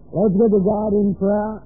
Let's go to God in prayer.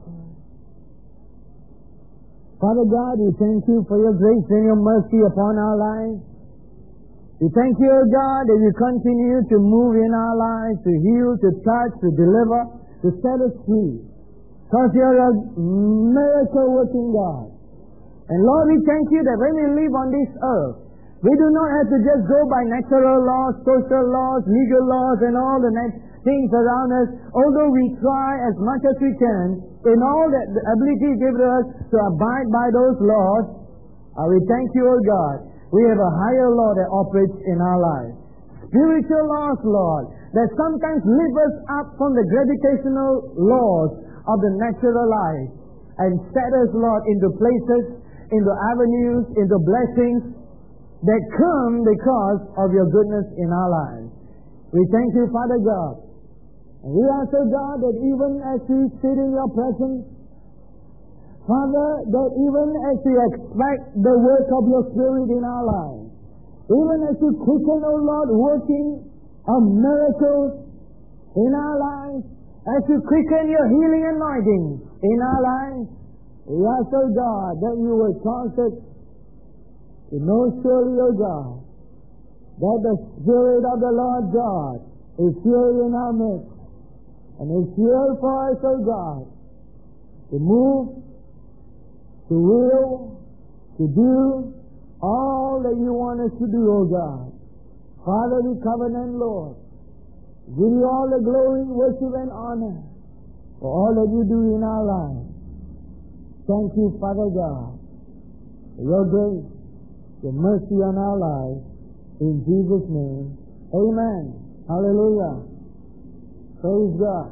Father God, we thank you for your grace and your mercy upon our lives. We thank you, O God, that you continue to move in our lives, to heal, to touch, to deliver, to set us free. Because you're a miracle-working God. And Lord, we thank you that when we live on this earth, we do not have to just go by natural laws, social laws, legal laws, and all the things around us. Although we try as much as we can, in all that the ability given us to abide by those laws, we thank you, O God. We have a higher law that operates in our lives. Spiritual laws, Lord, that sometimes lift us up from the gravitational laws of the natural life and set us, Lord, into places, into avenues, into blessings that come because of your goodness in our lives. We thank you, Father God. And we ask, O God, that even as we sit in your presence, Father, that even as we expect the work of your Spirit in our lives, even as you quicken, O Lord, working of miracles in our lives, as you quicken your healing anointing in our lives, we ask, O God, that you will cause us to know surely, O God, that the Spirit of the Lord God is here in our midst, and is here for us, O God, to move, to will, to do all that you want us to do, O God. Father, we covenant, Lord, give you all the glory, worship, and honor for all that you do in our lives. Thank you, Father God, for your grace, your mercy on our lives. In Jesus' name, amen. Hallelujah. Praise God.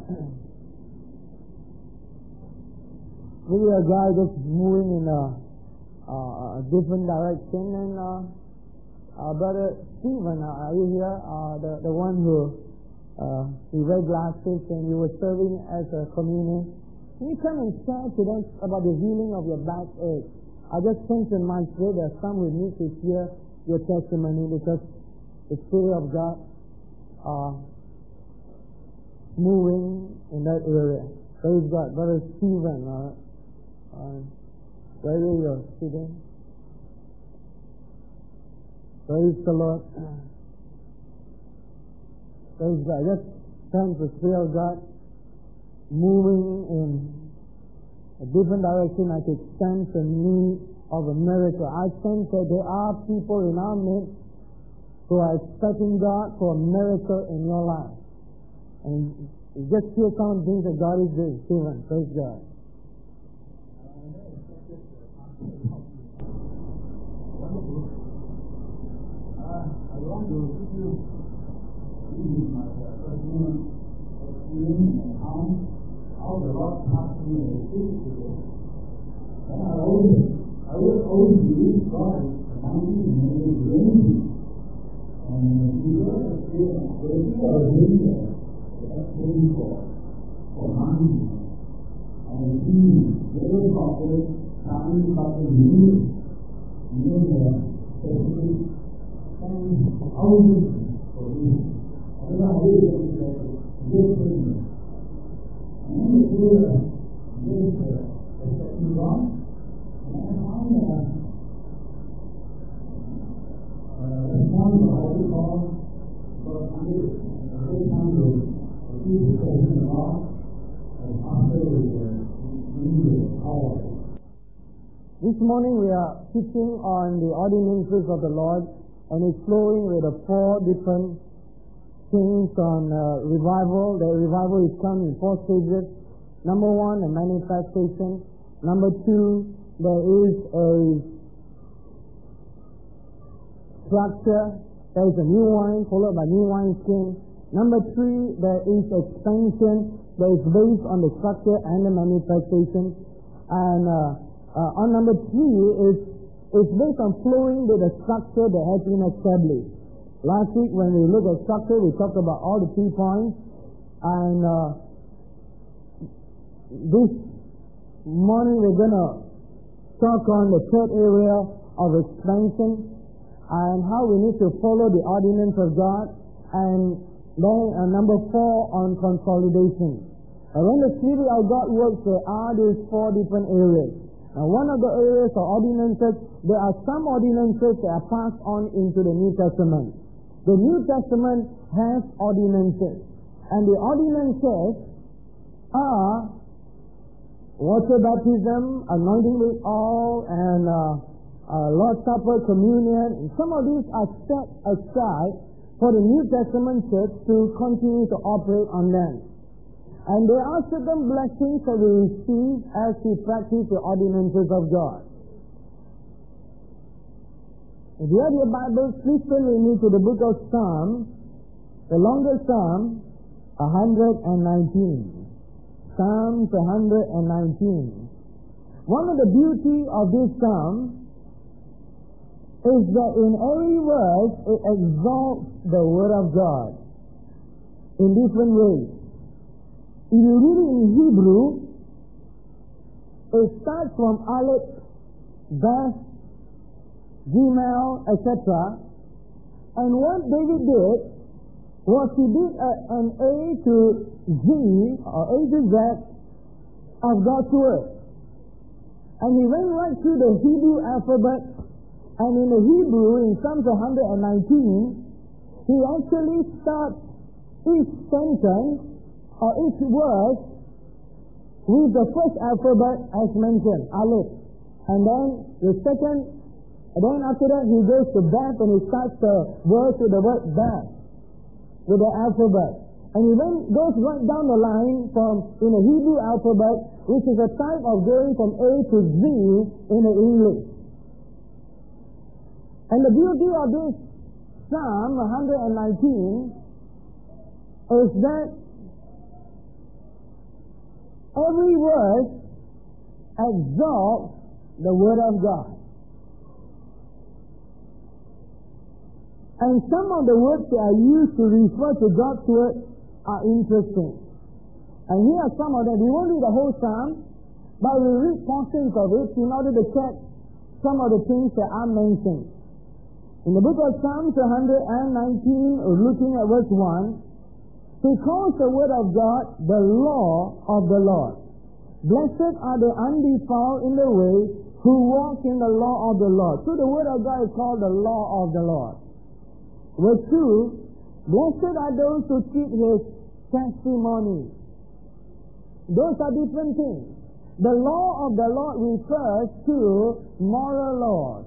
Maybe a guy just moving in a different direction, and Brother Stephen, are you here? The one who he wear glasses and you were serving as a communion. Can you come and share to us about the healing of your backache? I just sense in my spirit that some will need to hear your testimony because the Spirit of God moving in that area. Praise God. Brother Stephen, where are you sitting? Praise the Lord. Praise God. Just sense the Spirit of God moving in a different direction. I could sense the need of a miracle. I sense that there are people in our midst who are expecting God for a miracle in your life. And you just feel some things that God is doing. Stephen, praise God. I want to give you my personal experience and how the Lord touched me and speaks to me. And I always believe God is commanding me to do anything. And He was a spirit of grace or a leader that's praying for money. And He very often coming from the new specific and thousands for you. I don't know how you can say this thing. And then you do this accepting God. And I found that one of what we call God under the whole time of Jesus praising the Lord and after the power. This morning we are teaching on the ordinances of the Lord, and it's flowing with the 4 different things on revival. The revival is coming in 4 stages. Number 1, a manifestation. Number 2, there is a structure. There is a new wine followed by new wine skin. Number 3, there is expansion that is based on the structure and the manifestation. And on number 3 it's based on flowing with a structure that has been established. Last week when we looked at structure, we talked about all the 3 points. And this morning we're going to talk on the 3rd area of expansion and how we need to follow the ordinance of God. And then number 4 on consolidation. And when the Spirit of God works, there are these four different areas. Now, one of the areas are ordinances. There are some ordinances that are passed on into the New Testament. The New Testament has ordinances. And the ordinances are water baptism, anointing with oil, and Lord's Supper, communion. And some of these are set aside for the New Testament church to continue to operate on them. And there are certain blessings that we receive as we practice the ordinances of God. If you have your Bibles, please turn with me to the book of Psalms, the longest Psalm, 119. Psalms 119. One of the beauty of this Psalm is that in every verse it exalts the Word of God in different ways. If you read it in Hebrew, it starts from Aleph, Beth, Gimel, etc. And what David did was he did an A to Z, or A to Z, of God's Word. And he went right through the Hebrew alphabet, and in the Hebrew, in Psalms 119, he actually starts each sentence, or each verse, with the first alphabet as mentioned, Aleph. And then the second, and then after that he goes to Beth, and he starts the verse with the word Beth, with the alphabet. And he then goes right down the line from, in the Hebrew alphabet, which is a type of going from A to Z in the English. And the beauty of this Psalm 119 is that every verse exalts the Word of God. And some of the words that are used to refer to God's Word are interesting. And here are some of them. We won't read the whole Psalm, but we'll read portions of it in order to check some of the things that are mentioned. In the book of Psalms 119, looking at verse 1, he calls the Word of God the law of the Lord. Blessed are the undefiled in the way who walk in the law of the Lord. So the Word of God is called the law of the Lord. Verse 2, blessed are those who keep His testimony. Those are different things. The law of the Lord refers to moral laws,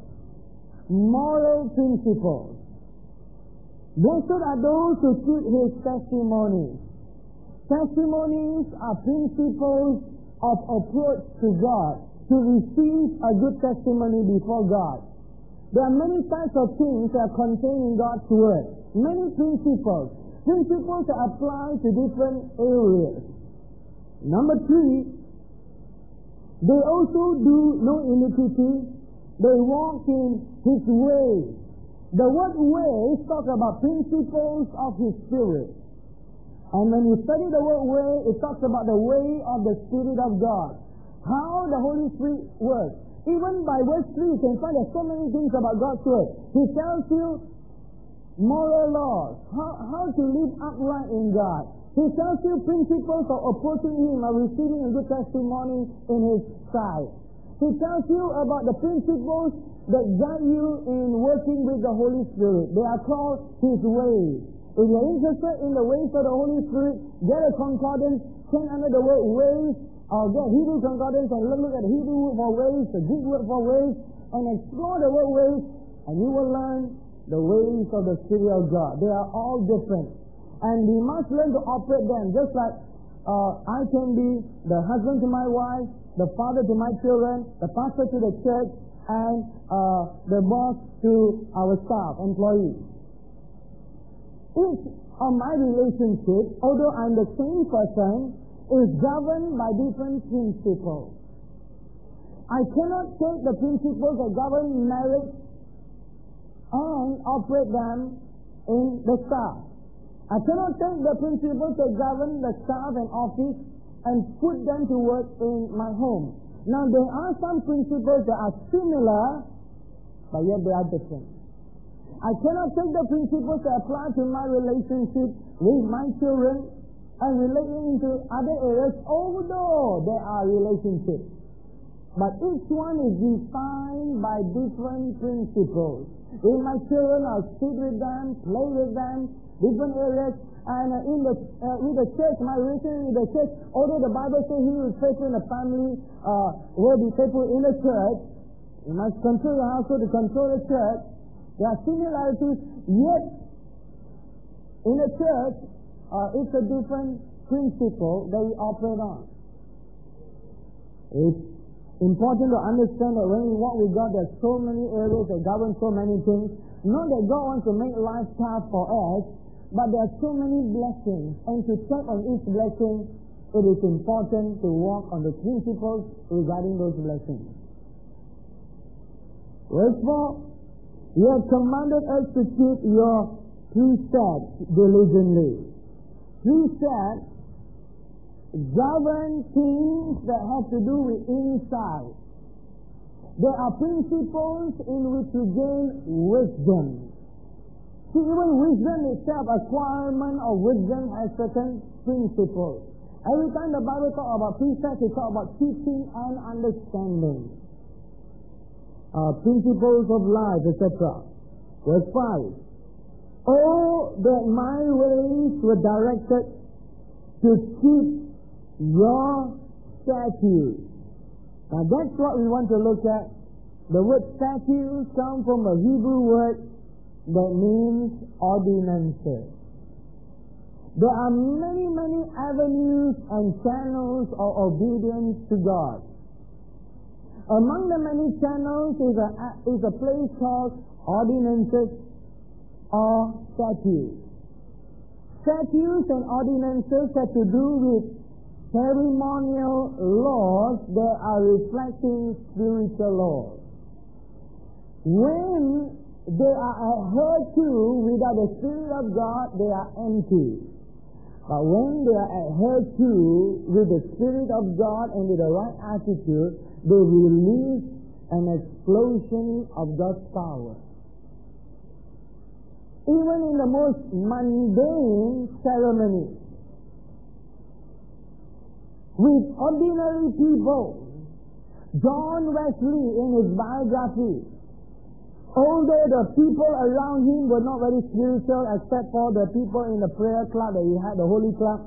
moral principles. Blessed are those who keep His testimonies. Testimonies are principles of approach to God, to receive a good testimony before God. There are many types of things that are contained in God's Word. Many principles. Principles that apply to different areas. Number 3, they also do no iniquity. They walk in His ways. The word ways talks about principles of His Spirit. And when you study the word way, it talks about the way of the Spirit of God. How the Holy Spirit works. Even by verse 3, you can find there's so many things about God's Word. He tells you moral laws, how to live upright in God. He tells you principles of approaching Him or receiving a good testimony in His sight. He tells you about the principles that guide you in working with the Holy Spirit. They are called His ways. If you're interested in the ways of the Holy Spirit, get a concordance, turn under the word ways, or get Hebrew concordance and look at the Hebrew word for ways, the Greek word for ways, and explore the word ways, and you will learn the ways of the Spirit of God. They are all different. And we must learn to operate them, just like I can be the husband to my wife, the father to my children, the pastor to the church, and the boss to our staff, employees. Each of my relationships, although I'm the same person, is governed by different principles. I cannot take the principles that govern marriage and operate them in the staff. I cannot take the principles that govern the staff and office and put them to work in my home. Now, there are some principles that are similar, but yet they are different. I cannot take the principles that apply to my relationship with my children and relating to other areas, although there are relationships. But each one is defined by different principles. In my children, I'll sit with them, play with them, different areas. And with the church, my relation with the church, although the Bible says he who is faithful in the family will be faithful in the church, you must control your household to control the church. There are similarities, yet in the church, it's a different principle that we operate on. It's important to understand that when we walk with God, there's so many areas that govern so many things. Not that God wants to make life tough for us, but there are so many blessings. And to check on each blessing, it is important to walk on the principles regarding those blessings. Verse 4, you have commanded us to keep your precepts diligently. Precepts govern things that have to do with insight. There are principles in which you gain wisdom. See, even wisdom itself, acquirement of wisdom has certain principles. Every time the Bible talks about precepts, it talks about teaching and understanding. Principles of life, etc. Verse 5. Oh, that my ways were directed to keep your statutes. Now that's what we want to look at. The word statutes comes from a Hebrew word that means ordinances. There are many, many avenues and channels of obedience to God. Among the many channels is a place called ordinances or statutes. Statutes and ordinances have to do with ceremonial laws that are reflecting spiritual laws. When they are adhered to without the Spirit of God, they are empty. But when they are adhered to with the Spirit of God and with the right attitude, they release an explosion of God's power. Even in the most mundane ceremonies, with ordinary people, John Wesley in his biography, although the people around him were not very spiritual except for the people in the prayer club that he had, the Holy Club,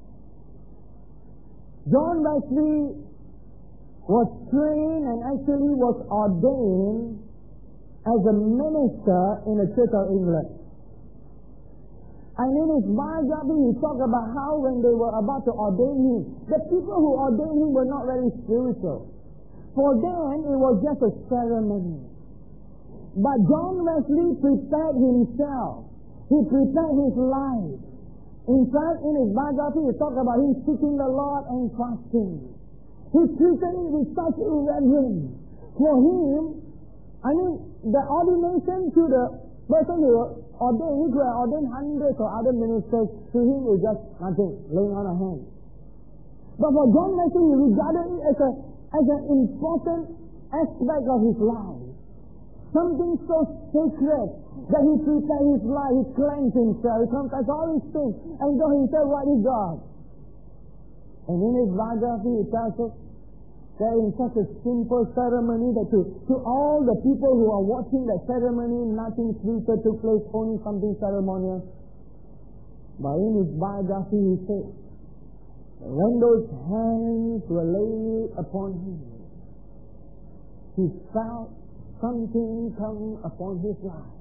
John Wesley was trained and actually was ordained as a minister in the Church of England. And in his biography, he talked about how when they were about to ordain him, the people who ordained him were not very spiritual. For them, it was just a ceremony. But John Wesley prepared himself. He prepared his life. In fact, in his biography, he talked about him seeking the Lord and fasting. He treated it with such reverence. For him, the ordination to the person who ordained, he could have ordained hundreds of other ministers. To him, it was just nothing, laying on a hand. But for John Wesley, he regarded it as an important aspect of his life. Something so sacred that he prepared his life, he cleansed himself, he confessed all his sins, and got himself right with God. And in his biography, he tells us that in such a simple ceremony that to all the people who are watching the ceremony, nothing spiritual took place, only something ceremonial. But in his biography, he says, when those hands were laid upon him, he felt something come upon his life.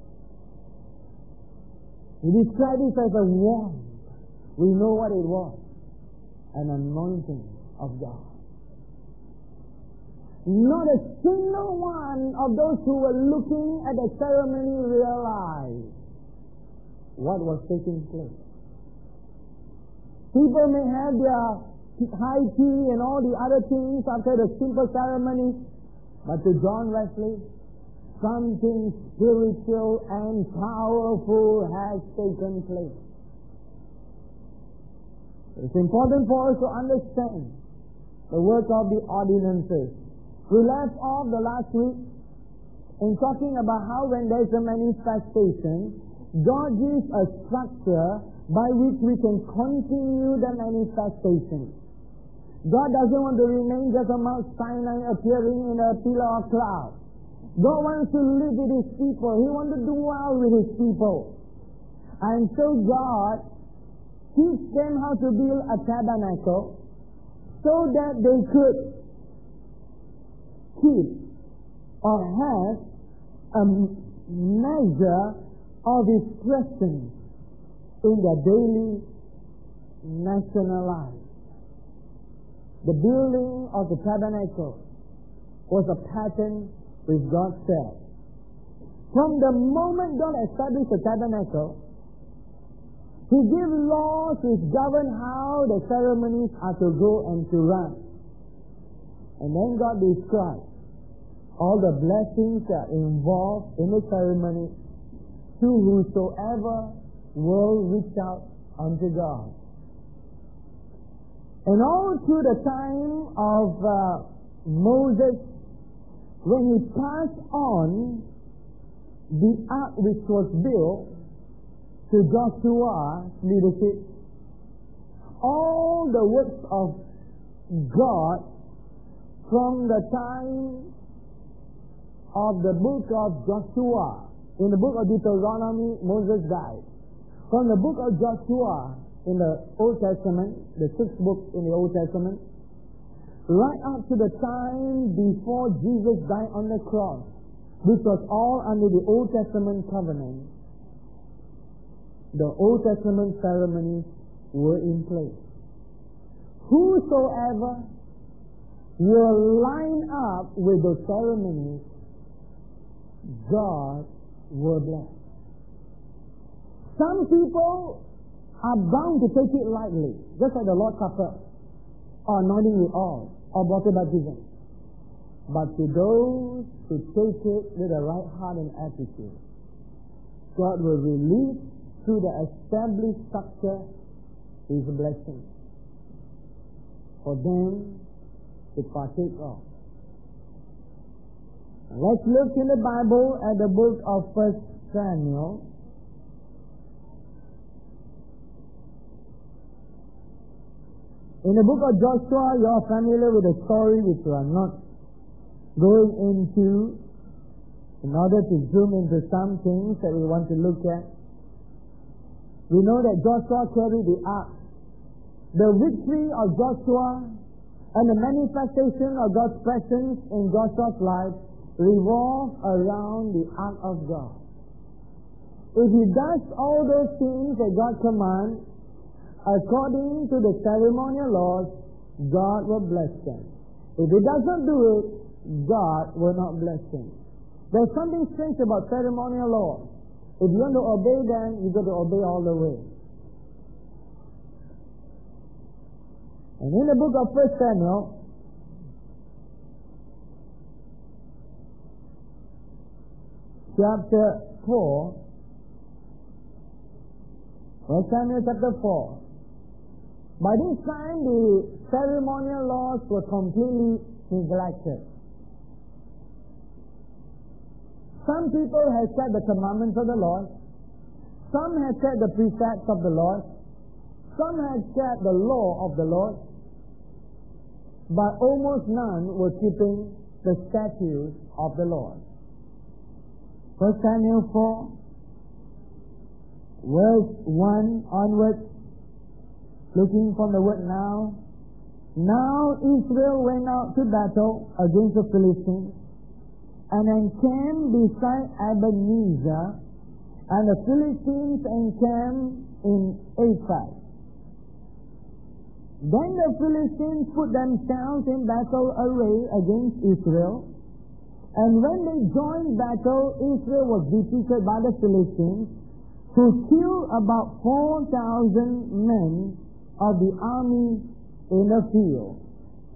He described it as a warmth. We know what it was. An anointing of God. Not a single one of those who were looking at the ceremony realized what was taking place. People may have their high tea and all the other things after the simple ceremony, but to John Wesley, something spiritual and powerful has taken place. It's important for us to understand the work of the ordinances. We left off the last week in talking about how when there's a manifestation, God gives a structure by which we can continue the manifestation. God doesn't want to remain just a Mount Sinai appearing in a pillar of cloud. God wants to live with His people. He wants to dwell with His people. And so God teach them how to build a tabernacle so that they could keep or have a measure of His presence in their daily national life. The building of the tabernacle was a pattern with God said. From the moment God established the tabernacle, He gave laws which govern how the ceremonies are to go and to run. And then God described all the blessings that are involved in the ceremony to whosoever will reach out unto God. And all through the time of Moses, when he passed on the ark which was built to Joshua's leadership, all the works of God from the time of the book of Joshua, in the book of Deuteronomy, Moses died. From the book of Joshua in the Old Testament, the sixth book in the Old Testament, right up to the time before Jesus died on the cross, which was all under the Old Testament covenant, the Old Testament ceremonies were in place. Whosoever will line up with the ceremonies, God will bless. Some people are bound to take it lightly, just like the Lord's Supper, or anointing with oil, or water baptism. But to those who take it with a right heart and attitude, God will release through the established structure His blessing for them to partake of. Let's look in the Bible at the book of 1 Samuel. In the book of Joshua, you are familiar with the story which we are not going into in order to zoom into some things that we want to look at. We know that Joshua carried the ark. The victory of Joshua and the manifestation of God's presence in Joshua's life revolve around the ark of God. If he does all those things that God commands, according to the ceremonial laws, God will bless them. If he does not do it, God will not bless them. There's something strange about ceremonial laws. If you want to obey them, you've got to obey all the way. And in the book of 1 Samuel, chapter 4, 1 Samuel chapter 4, by this time the ceremonial laws were completely neglected. Some people had said the commandments of the Lord. Some had said the precepts of the Lord. Some had said the law of the Lord. But almost none were keeping the statutes of the Lord. 1 Samuel 4, verse 1 onwards, looking from the word now. Now Israel went out to battle against the Philistines, and encamped beside Ebenezer, and the Philistines encamped in Aphek. Then the Philistines put themselves in battle array against Israel, and when they joined battle, Israel was defeated by the Philistines, who killed about 4,000 men of the army in the field.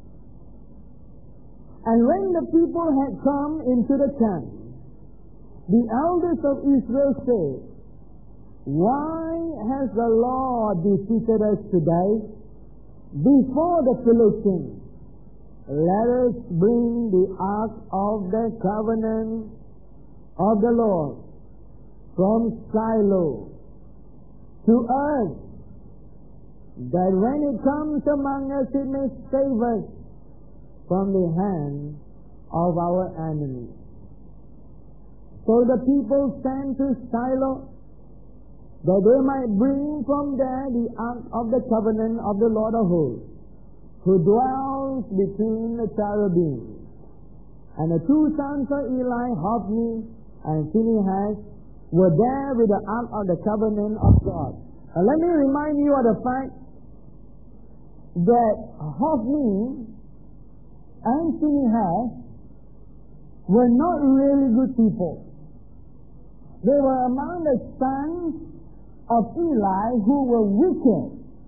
And when the people had come into the camp, the elders of Israel said, "Why has the Lord defeated us today before the Philistines? Let us bring the ark of the covenant of the Lord from Shiloh to us, that when it comes among us, it may save us from the hand of our enemies. So the people sent to Shiloh, that they might bring from there the ark of the covenant of the Lord of hosts, who dwells between the cherubim. And the two sons of Eli, Hophni and Phinehas, were there with the ark of the covenant of God. Now let me remind you of the fact that Hophni and Phinehas were not really good people. They were among the sons of Eli who were wicked.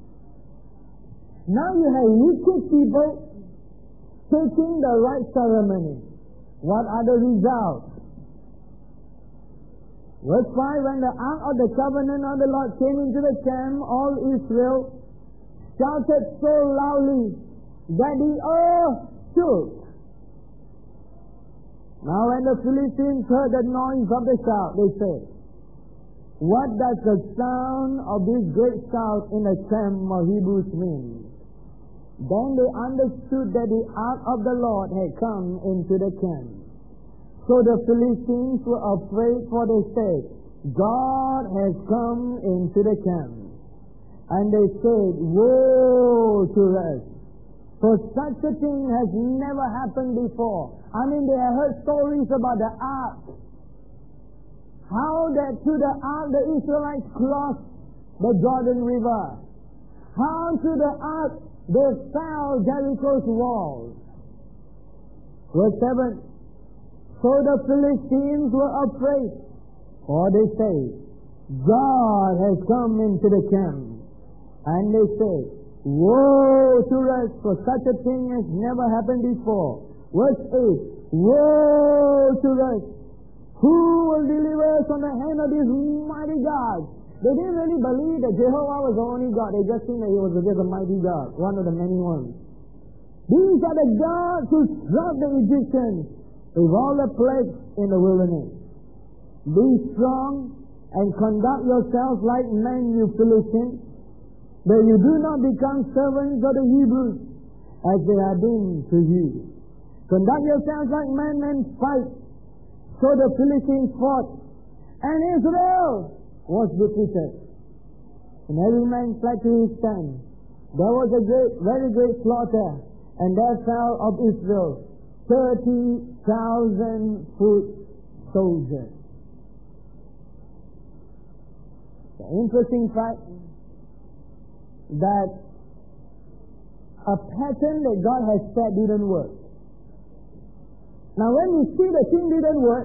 Now you have wicked people taking the right ceremony. What are the results? Verse 5, when the ark of the covenant of the Lord came into the camp, all Israel shouted so loudly that the earth shook. Now when the Philistines heard the noise of the shout, they said, what does the sound of this great shout in the camp of Hebrews mean? Then they understood that the ark of the Lord had come into the camp. So the Philistines were afraid, for they said, God has come into the camp. And they said, woe to us, for such a thing has never happened before. I mean, they have heard stories about the ark. How that through the ark the Israelites crossed the Jordan River. How through the ark they fell Jericho's walls. Verse 7. So the Philistines were afraid, for they say, God has come into the camp. And they say, woe to us, for such a thing has never happened before. Verse 8, woe to us, who will deliver us from the hand of these mighty gods? They didn't really believe that Jehovah was the only God. They just think that he was just a mighty God, one of the many ones. These are the gods who struck the Egyptians with all the plagues in the wilderness. Be strong and conduct yourselves like men, you Philistines, that you do not become servants of the Hebrews, as they have been to you. Conduct yourselves like men and fight. So the Philistines fought, and Israel was defeated. And every man fled to his tent. There was a very great slaughter, and there fell of Israel 30,000 foot soldiers. The interesting fact that a pattern that God has set didn't work. Now when we see the thing didn't work,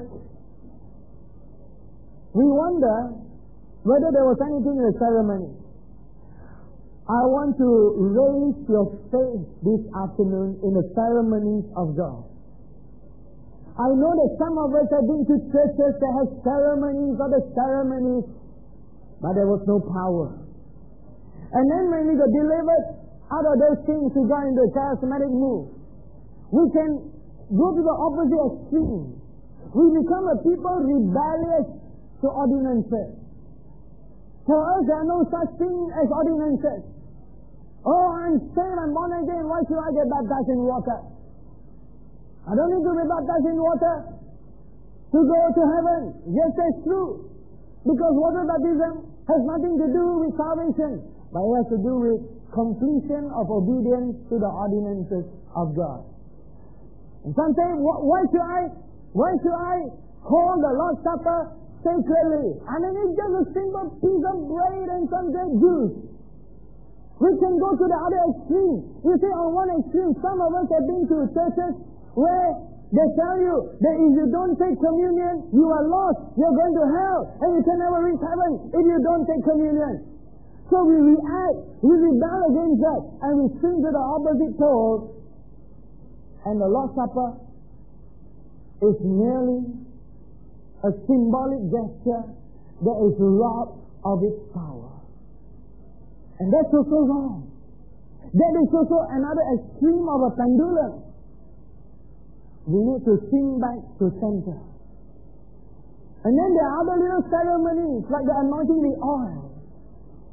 we wonder whether there was anything in the ceremony. I want to raise your faith this afternoon in the ceremonies of God. I know that some of us have been to churches that have ceremonies or the ceremonies, but there was no power. And then when we got delivered out of those things, we got into a charismatic move. We can go to the opposite extreme. We become a people rebellious to ordinances. For us, there are no such thing as ordinances. Oh, I'm saved, I'm born again, why should I get baptized in water? I don't need to be baptized in water to go to heaven. Yes, that's true. Because water baptism has nothing to do with salvation, but it has to do with completion of obedience to the ordinances of God. And some say, why should I call the Lord's Supper sacredly? I mean, it's just a simple piece of bread and some grape juice. We can go to the other extreme. You see, on one extreme, some of us have been to churches where they tell you that if you don't take communion, you are lost. You're going to hell, and you can never reach heaven if you don't take communion. So we react, we rebel against that, and we swing to the opposite pole. And the Lord's Supper is merely a symbolic gesture that is robbed of its power. And that's also wrong. That is also another extreme of a pendulum. We need to swing back to center. And then there are other little ceremonies, like the anointing the oil.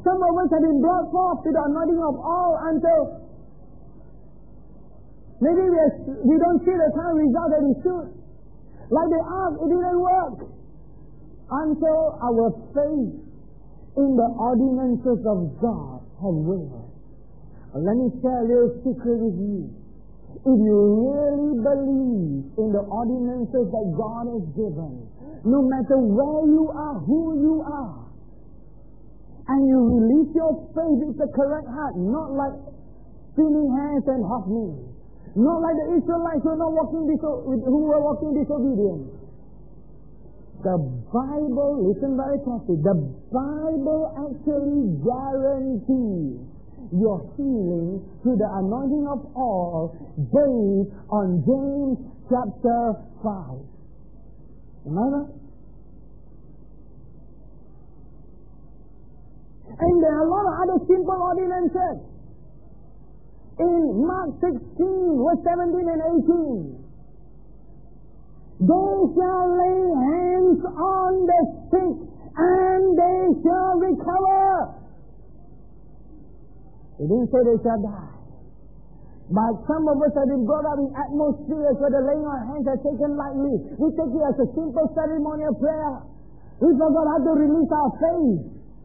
Some of us have been brought forth to the anointing of all until maybe we don't see the kind of result that we should. Like the ark, it didn't work until our faith in the ordinances of God have wavered. Let me share a little secret with you. If you really believe in the ordinances that God has given, no matter where you are, who you are, and you release your faith with the correct heart, not like spinning hands and hot knees, not like the Israelites who were walking disobedient. The Bible, listen very carefully, the Bible actually guarantees your healing through the anointing of oil based on James chapter 5. Am I right? And there are a lot of other simple ordinances. In Mark 16, verse 17 and 18, they shall lay hands on the sick and they shall recover. It didn't say they shall die. But some of us have been brought up in atmospheres where the laying on hands are taken lightly. We take it as a simple ceremonial prayer. We forgot how to release our faith.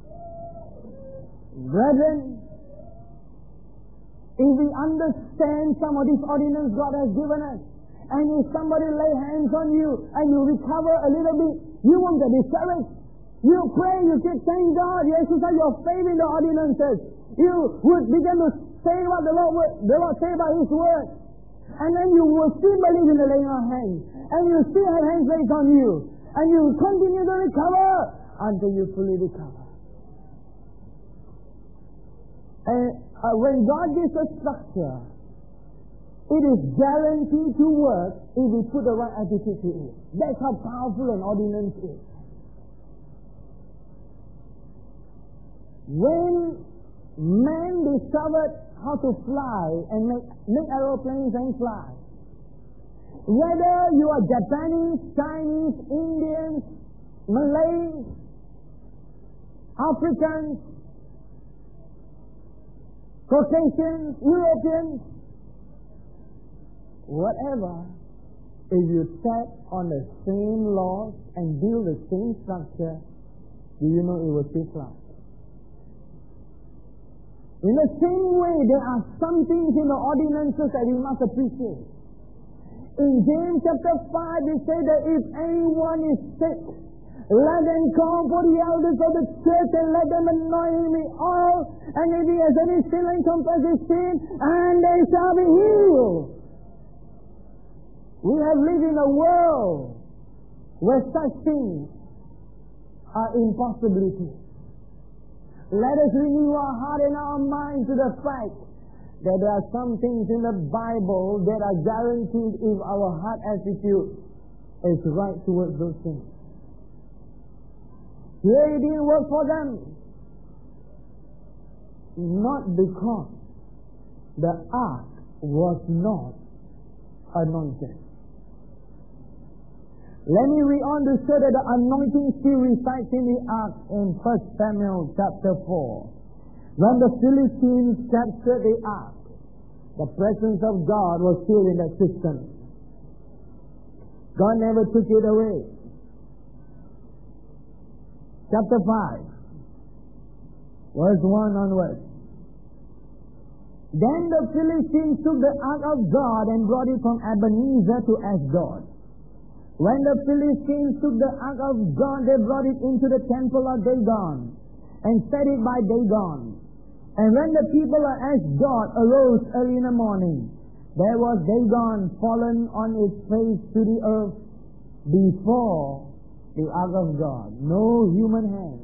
Brethren, if we understand some of these ordinances God has given us, and if somebody lay hands on you and you recover a little bit, you won't get discouraged. You pray, you keep thank God, you exercise your faith in the ordinances. You would begin to say what the Lord say about His word. And then you will still believe in the laying on hands. And you still have hands laid on you. And you continue to recover until you fully recover. And when God gives us structure, it is guaranteed to work if we put the right attitude to it. That's how powerful an ordinance is. When man discovered how to fly and make aeroplanes and fly, whether you are Japanese, Chinese, Indians, Malays, Africans, Caucasians, Europeans, whatever, if you set on the same laws and build the same structure, do you know it will still fly? In the same way, there are some things in the ordinances that we must appreciate. In James chapter 5, it says that if anyone is sick, let them call for the elders of the church and let them anoint him with oil, and if he has any sin, confess his sin, and they shall be healed. We have lived in a world where such things are impossibilities. Let us renew our heart and our mind to the fact that there are some things in the Bible that are guaranteed if our heart attitude is right towards those things. Here it didn't work for them. Not because the ark was not anointed. Let me read on to show that the anointing still resides in the ark in 1 Samuel chapter 4. When the Philistines captured the ark, the presence of God was still in that system. God never took it away. Chapter 5, verse 1 onwards. Then the Philistines took the ark of God and brought it from Ebenezer to Ashdod. When the Philistines took the ark of God, they brought it into the temple of Dagon and set it by Dagon. And when the people of Ashdod arose early in the morning, there was Dagon fallen on its face to the earth before the ark of God. No human hand.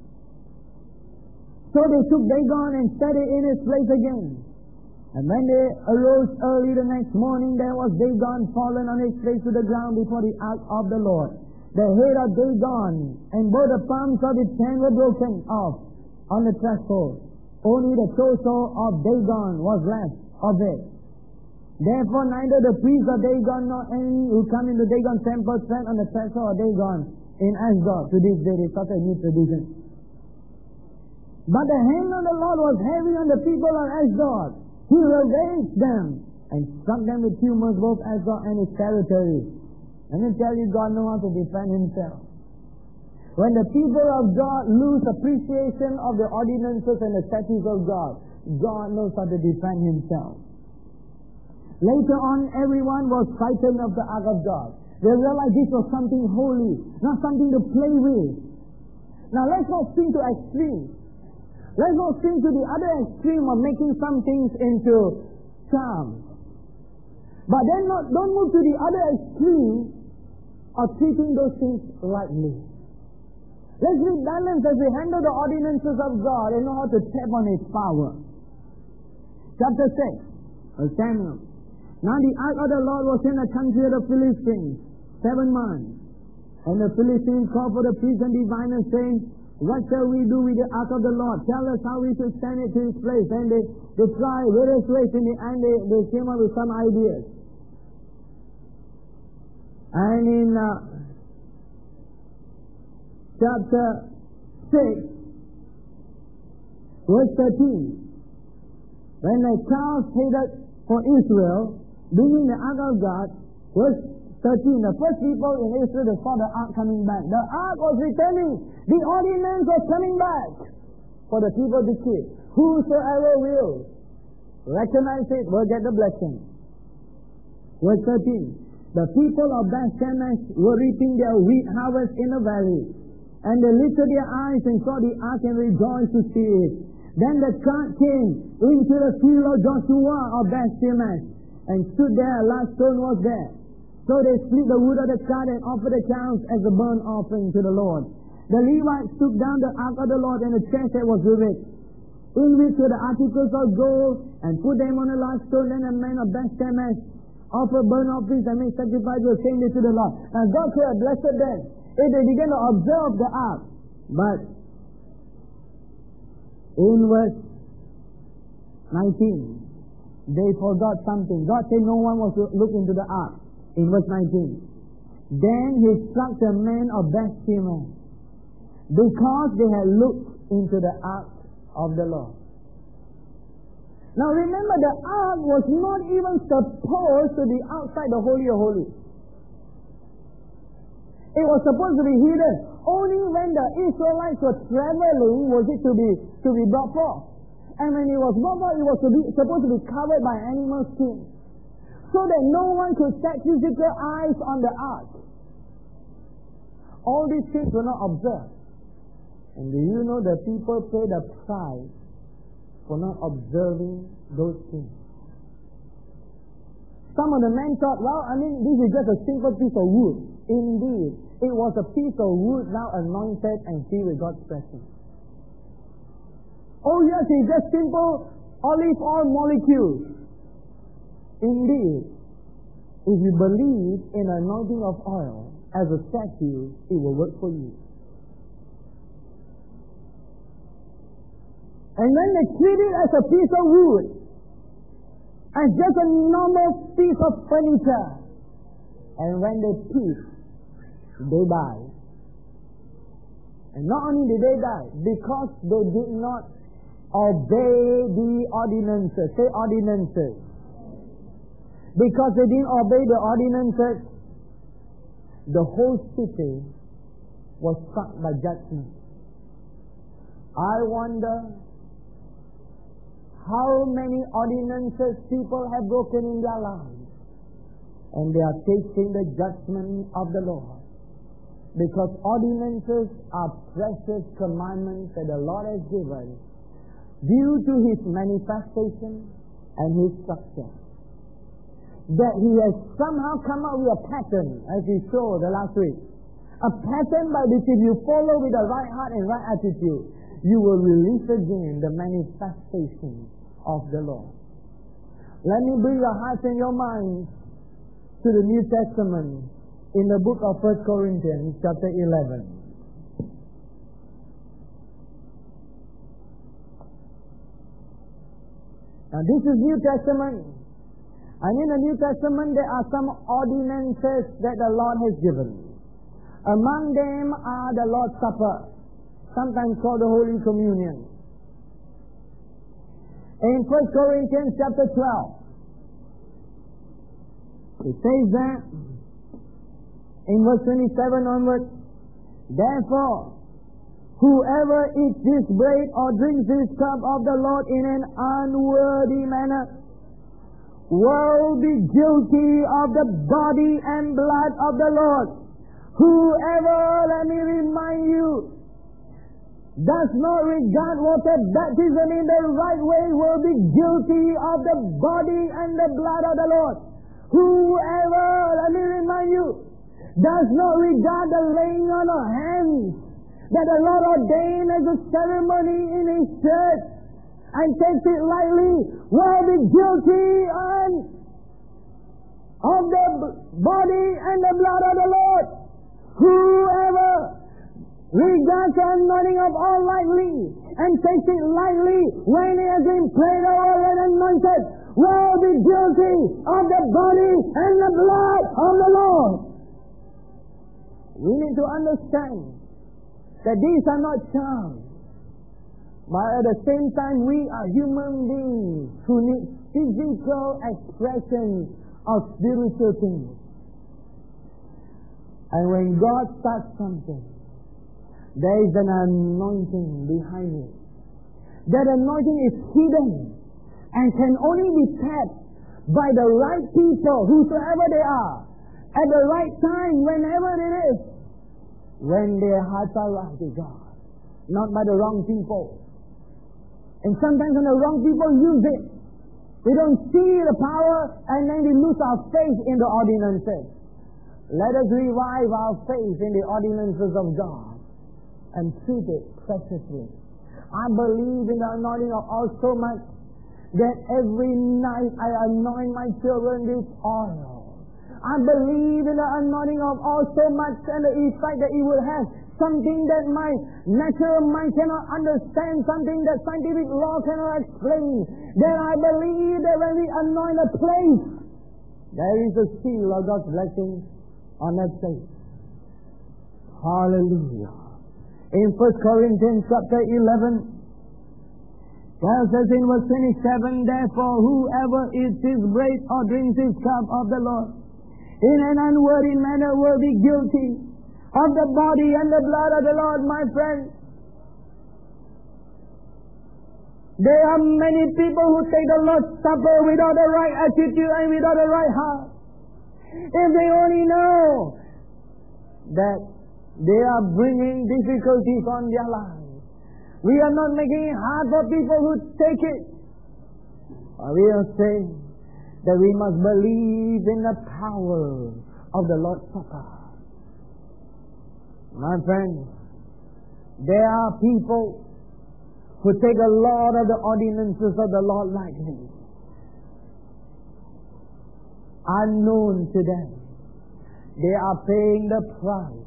So they took Dagon and set it in its place again. And when they arose early the next morning, there was Dagon fallen on his face to the ground before the ark of the Lord. The head of Dagon and both the palms of his hand were broken off on the threshold. Only the torso of Dagon was left of it. Therefore neither the priests of Dagon nor any who come into Dagon's temple tread on the threshold of Dagon in Ashdod. To this day, it's such a new tradition. But the hand of the Lord was heavy on the people of Ashdod. He ravaged them and struck them with tumors, both Ashdod and its territory. Let me tell you, God knows how to defend Himself. When the people of God lose appreciation of the ordinances and the statutes of God, God knows how to defend Himself. Later on, everyone was frightened of the ark of God. They realized this was something holy, not something to play with. Now let's not think to extremes. Let's not think to the other extreme of making some things into charm. But then don't move to the other extreme of treating those things lightly. Let's be balanced as we handle the ordinances of God and know how to tap on His power. Chapter 6 of Samuel. Now the ark of the Lord was in the country of the Philistines 7 months. And the Philistines called for the priests and diviners, saying, what shall we do with the ark of the Lord? Tell us how we should send it to its place. And they tried various ways. In the end, they came up with some ideas. And in chapter 6, verse 13, when the cows headed for Israel, bringing the ark of God, verse 13, the first people in Israel, they saw the ark coming back. The ark was returning. The ordinance was coming back for the people to keep. Whosoever will recognize it will get the blessing. Verse 13, the people of Beth-Shemesh were reaping their wheat harvest in the valley. And they lifted their eyes and saw the ark and rejoiced to see it. Then the cart came into the field of Joshua of Beth-Shemesh and stood there. A large stone was there. So they split the wood of the cart and offered the cows as a burnt offering to the Lord. The Levites took down the ark of the Lord and the chest that was with it, in which were the articles of gold, and put them on a large stone. Then the men of Beth-Shemesh offered burnt offerings and made sacrifices saying this to the Lord. Now God could have blessed them if they began to observe the ark. But in verse 19, they forgot something. God said no one was to look into the ark. In verse 19, then He struck the men of Beth-Shemesh because they had looked into the ark of the Lord. Now remember, the ark was not even supposed to be outside the Holy of Holies. It was supposed to be hidden. Only when the Israelites were traveling was it to be brought forth. And when it was brought forth, it was supposed to be covered by animal skin, so that no one could set physical eyes on the ark. All these things were not observed. And do you know the people paid a price for not observing those things? Some of the men thought, this is just a simple piece of wood. Indeed, it was a piece of wood now anointed and filled with God's presence. Oh yes, it's just simple olive oil molecules. Indeed, if you believe in the anointing of oil as a statue, it will work for you. And when they treat it as a piece of wood, as just a normal piece of furniture, and when they peace, they die. And not only did they die, because they did not obey the ordinances. Say ordinances. Because they didn't obey the ordinances, the whole city was struck by judgment. I wonder how many ordinances people have broken in their lives, and they are tasting the judgment of the Lord. Because ordinances are precious commandments that the Lord has given due to His manifestation and His structure. That He has somehow come up with a pattern, as He showed the last week. A pattern by which if you follow with the right heart and right attitude, you will release again the manifestation of the Lord. Let me bring your hearts and your minds to the New Testament in the book of 1 Corinthians chapter 11. Now this is New Testament. And in the New Testament there are some ordinances that the Lord has given. Among them are the Lord's Supper, sometimes called the Holy Communion. In 1 Corinthians chapter 12, it says that in verse 27 onwards, therefore, whoever eats this bread or drinks this cup of the Lord in an unworthy manner will be guilty of the body and blood of the Lord. Whoever, let me remind you, does not regard water baptism in the right way will be guilty of the body and the blood of the Lord. Whoever, let me remind you, does not regard the laying on of hands that the Lord ordained as a ceremony in His church and takes it lightly will be guilty of the body and the blood of the Lord. Whoever regards the anointing of all lightly and takes it lightly when he has been prayed over and anointed will be guilty of the body and the blood of the Lord. We need to understand that these are not charms, but at the same time we are human beings who need physical expression of spiritual things. And when God starts something, there is an anointing behind it. That anointing is hidden and can only be tapped by the right people, whosoever they are, at the right time, whenever it is, when their hearts are right to God, not by the wrong people. And sometimes when the wrong people use it, we don't see the power and then we lose our faith in the ordinances. Let us revive our faith in the ordinances of God and treat it preciously. I believe in the anointing of oil so much that every night I anoint my children with oil. I believe in the anointing of oil so much and the effect that it will have. Something that my natural mind cannot understand, something that scientific law cannot explain. That I believe that when we anoint a place, there is a seal of God's blessing on that place. Hallelujah. In 1 Corinthians chapter 11, Paul says in verse 27, therefore whoever eats his bread or drinks his cup of the Lord in an unworthy manner will be guilty of the body and the blood of the Lord, my friends. There are many people who take the Lord's Supper without the right attitude and without the right heart. If they only know that they are bringing difficulties on their lives. We are not making it hard for people who take it. We are saying that we must believe in the power of the Lord's Supper. My friends, there are people who take a lot of the ordinances of the Lord lightly. Unknown to them, they are paying the price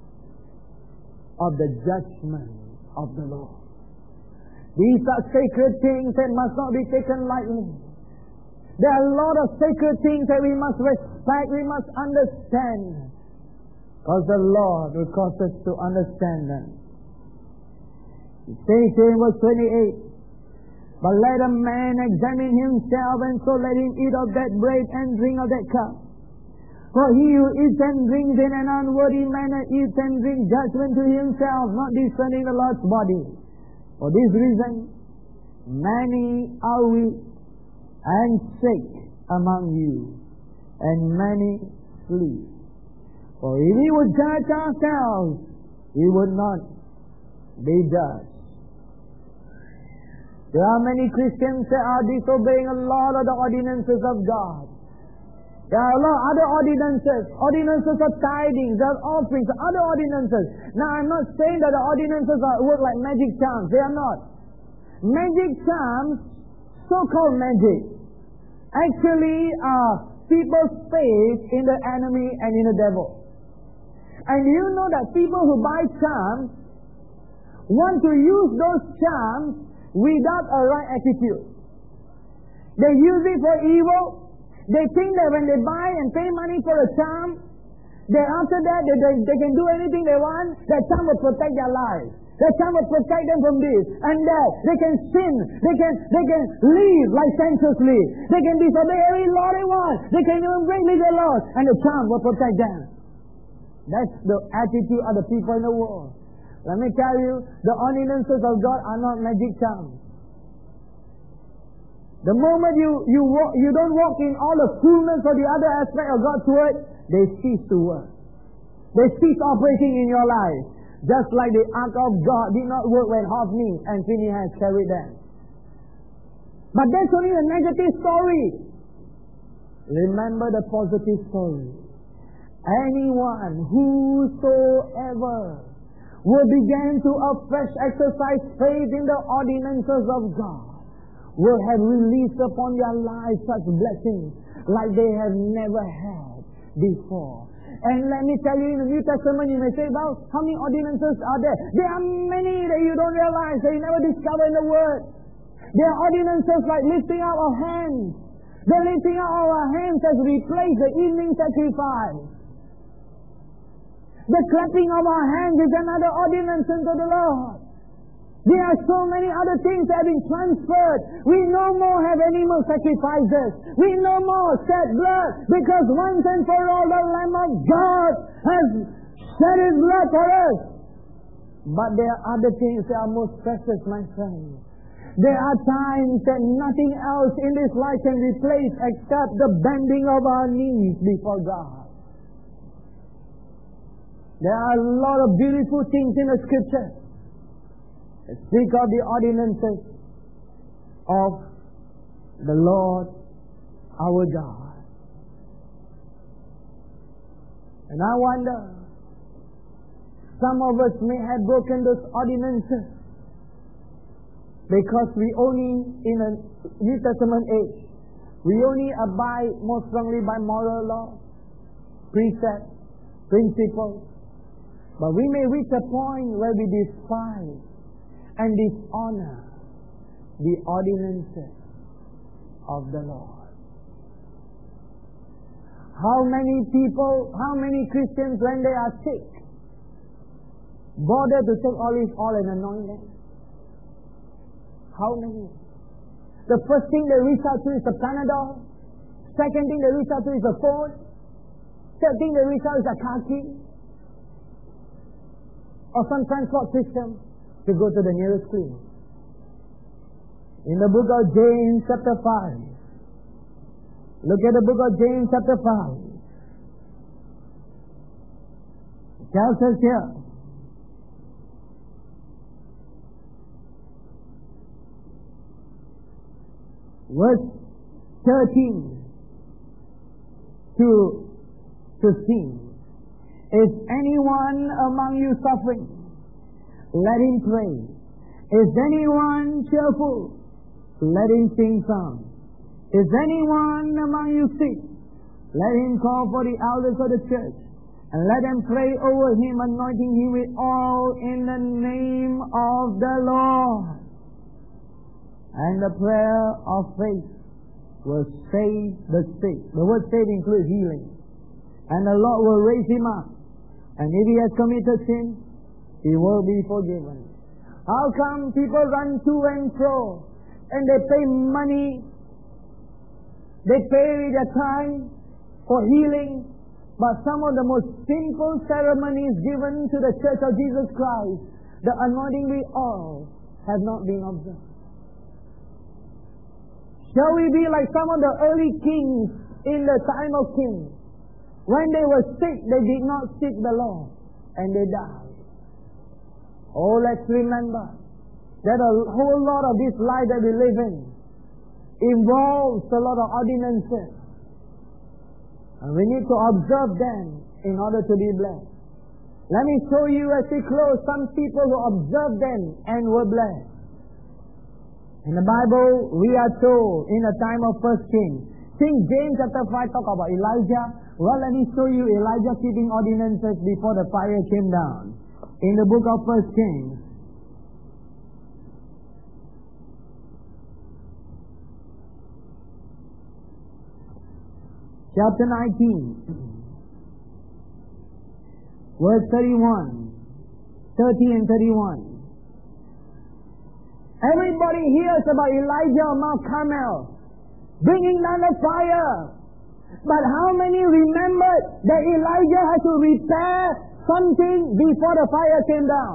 of the judgment of the Lord. These are sacred things that must not be taken lightly. There are a lot of sacred things that we must respect, we must understand, because the Lord will cause us to understand them. It says here in verse 28, but let a man examine himself, and so let him eat of that bread and drink of that cup. For he who eats and drinks in an unworthy manner eats and drinks judgment to himself, not discerning the Lord's body. For this reason, many are weak and sick among you, and many sleep. For if we would judge ourselves, we would not be judged. There are many Christians that are disobeying a lot of the ordinances of God. There are a lot of other ordinances of tithing, there are offerings, other ordinances. Now I'm not saying that the ordinances work like magic charms. They are not. Magic charms, so-called magic, actually are people's faith in the enemy and in the devil. And you know that people who buy charms want to use those charms without a right attitude. They use it for evil. They think that when they buy and pay money for a charm, then after that they can do anything they want. That charm will protect their lives. The Son will protect them from this and that. They can sin. They can live licentiously. They can disobey every law they want. They can even break legal laws. And the Son will protect them. That's the attitude of the people in the world. Let me tell you, the ordinances of God are not magic charms. The moment you don't walk in all the fullness of the other aspect of God's word, they cease to work. They cease operating in your life. Just like the ark of God did not work when Hophni and Phinehas carried them. But that's only a negative story. Remember the positive story. Anyone, whosoever, will begin to afresh exercise faith in the ordinances of God, will have released upon their lives such blessings like they have never had before. And let me tell you, in the New Testament, you may say, well, how many ordinances are there? There are many that you don't realize, that you never discover in the Word. There are ordinances like lifting up our hands. The lifting up of our hands has replaced the evening sacrifice. The clapping of our hands is another ordinance unto the Lord. There are so many other things that have been transferred. We no more have animal sacrifices. We no more shed blood, because once and for all the Lamb of God has shed His blood for us. But there are other things that are most precious, my friend. There are times that nothing else in this life can replace except the bending of our knees before God. There are a lot of beautiful things in the Scripture. Speak of the ordinances of the Lord our God. And I wonder, some of us may have broken those ordinances because we only, in a New Testament age, we only abide more strongly by moral law, precepts, principles. But we may reach a point where we despise and dishonor the ordinances of the Lord. How many people, how many Christians, when they are sick, bother to take olive oil and anoint them? How many? The first thing they reach out to is the Panadol. Second thing they reach out to is the phone. Third thing they reach out is a car key, or some transport system to go to the nearest clinic. In the book of James chapter 5. Look at the book of James chapter 5. It tells us here. Verse 13 to 15. Is anyone among you suffering? Let him pray. Is anyone cheerful? Let him sing songs. Is anyone among you sick? Let him call for the elders of the church, and let them pray over him, anointing him with oil in the name of the Lord. And the prayer of faith will save the sick. The word save includes healing. And the Lord will raise him up. And if he has committed sin, he will be forgiven. How come people run to and fro and they pay money, they pay their time for healing, but some of the most simple ceremonies given to the Church of Jesus Christ, the anointing with oil, have not been observed? Shall we be like some of the early kings in the time of kings? When they were sick, they did not seek the Lord, and they died. Oh, let's remember that a whole lot of this life that we live in involves a lot of ordinances. And we need to observe them in order to be blessed. Let me show you as we close some people who observed them and were blessed. In the Bible, we are told in the time of 1 Kings. King James chapter 5 talk about Elijah. Well, let me show you Elijah keeping ordinances before the fire came down. In the book of 1 Kings, chapter 19, verse 31, 30 and 31. Everybody hears about Elijah on Mount Carmel, bringing down the fire. But how many remembered that Elijah had to repair something before the fire came down?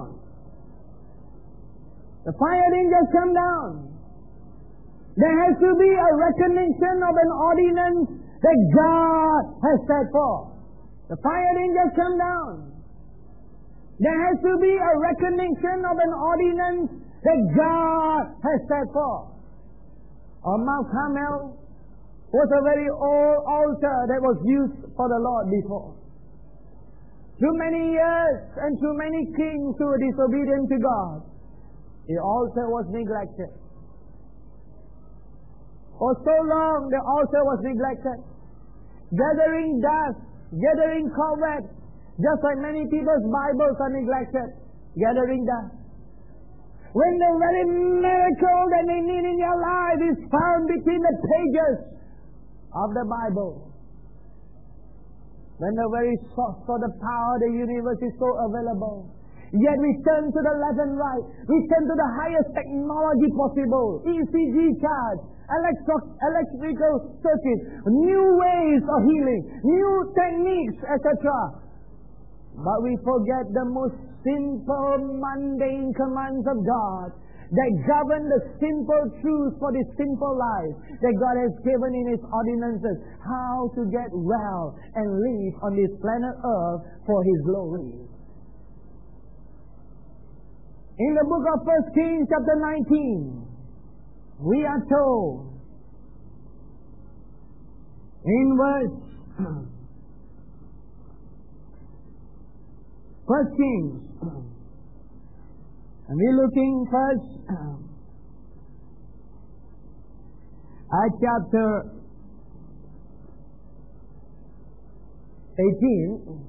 The fire didn't just come down. There has to be a recognition of an ordinance that God has set forth. The fire didn't just come down. There has to be a recognition of an ordinance that God has set forth. On Mount Carmel was a very old altar that was used for the Lord before. Through many years and through many kings who were disobedient to God, the altar was neglected. For so long, the altar was neglected. Gathering dust, gathering cobwebs, just like many people's Bibles are neglected. Gathering dust. When the very miracle that they need in your life is found between the pages of the Bible. When the very source for the power of the universe is so available. Yet we turn to the left and right. We turn to the highest technology possible. ECG charts, electrical circuits, new ways of healing, new techniques, etc. But we forget the most simple, mundane commands of God that govern the simple truths for this simple life that God has given in His ordinances. How to get well and live on this planet Earth for His glory. In the book of 1 Kings chapter 19, we are told in verse 1 Kings, and we're looking first at chapter 18.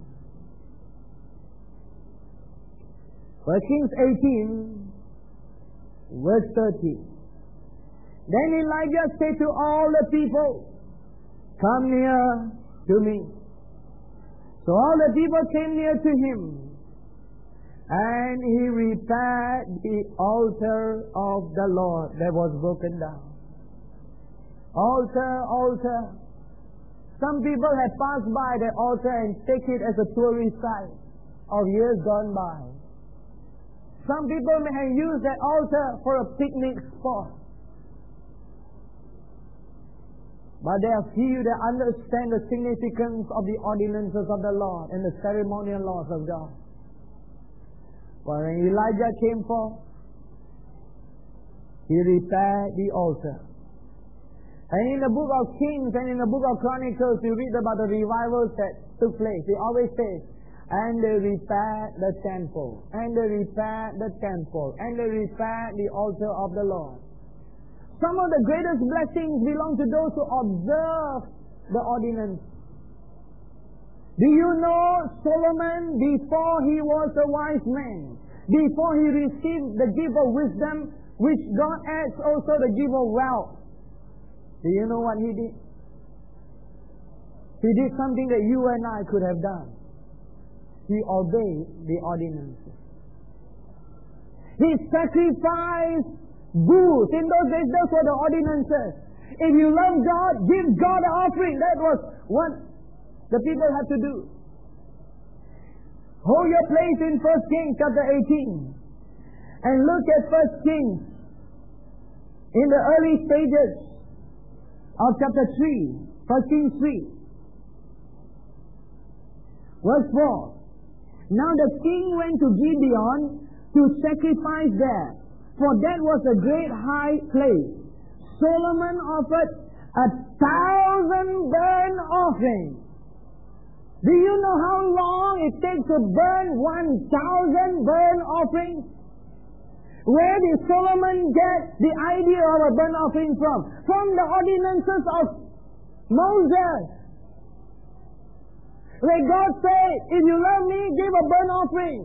1 Kings 18, verse 30. Then Elijah said to all the people, "Come near to me." So all the people came near to him, and he repaired the altar of the Lord that was broken down. Altar. Some people had passed by the altar and take it as a tourist site of years gone by. Some people may have used that altar for a picnic spot. But there are few that understand the significance of the ordinances of the Lord and the ceremonial laws of God. But when Elijah came forth, he repaired the altar. And in the book of Kings and in the book of Chronicles, you read about the revivals that took place. They always say, and they repaired the temple, and they repaired the temple, and they repaired the altar of the Lord. Some of the greatest blessings belong to those who observe the ordinance. Do you know Solomon, before he was a wise man, before he received the gift of wisdom, which God adds also the gift of wealth, do you know what he did? He did something that you and I could have done. He obeyed the ordinances. He sacrificed bulls. In those days, those were the ordinances. If you love God, give God an offering. That was what the people had to do. Hold your place in 1 Kings chapter 18 and look at 1 Kings in the early stages of chapter 3, 1 Kings 3. Verse 4. Now the king went to Gibeon to sacrifice there, for that was a great high place. Solomon offered 1,000 burnt offerings. Do you know how long it takes to burn 1,000 burnt offerings? Where did Solomon get the idea of a burnt offering from? From the ordinances of Moses. Where God said, if you love me, give a burnt offering.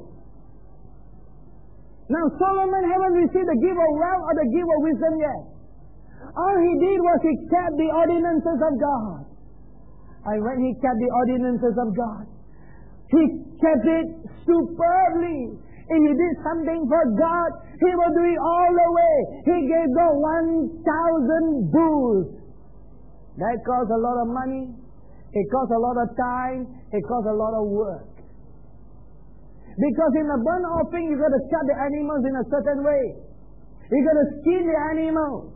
Now Solomon haven't received the gift of wealth or the gift of wisdom yet. All he did was he kept the ordinances of God. And when he kept the ordinances of God, he kept it superbly. If you did something for God, He will do it all the way. He gave God 1,000 bulls. That costs a lot of money. It costs a lot of time. It costs a lot of work. Because in the burnt offering, you've got to cut the animals in a certain way. You've got to skin the animal.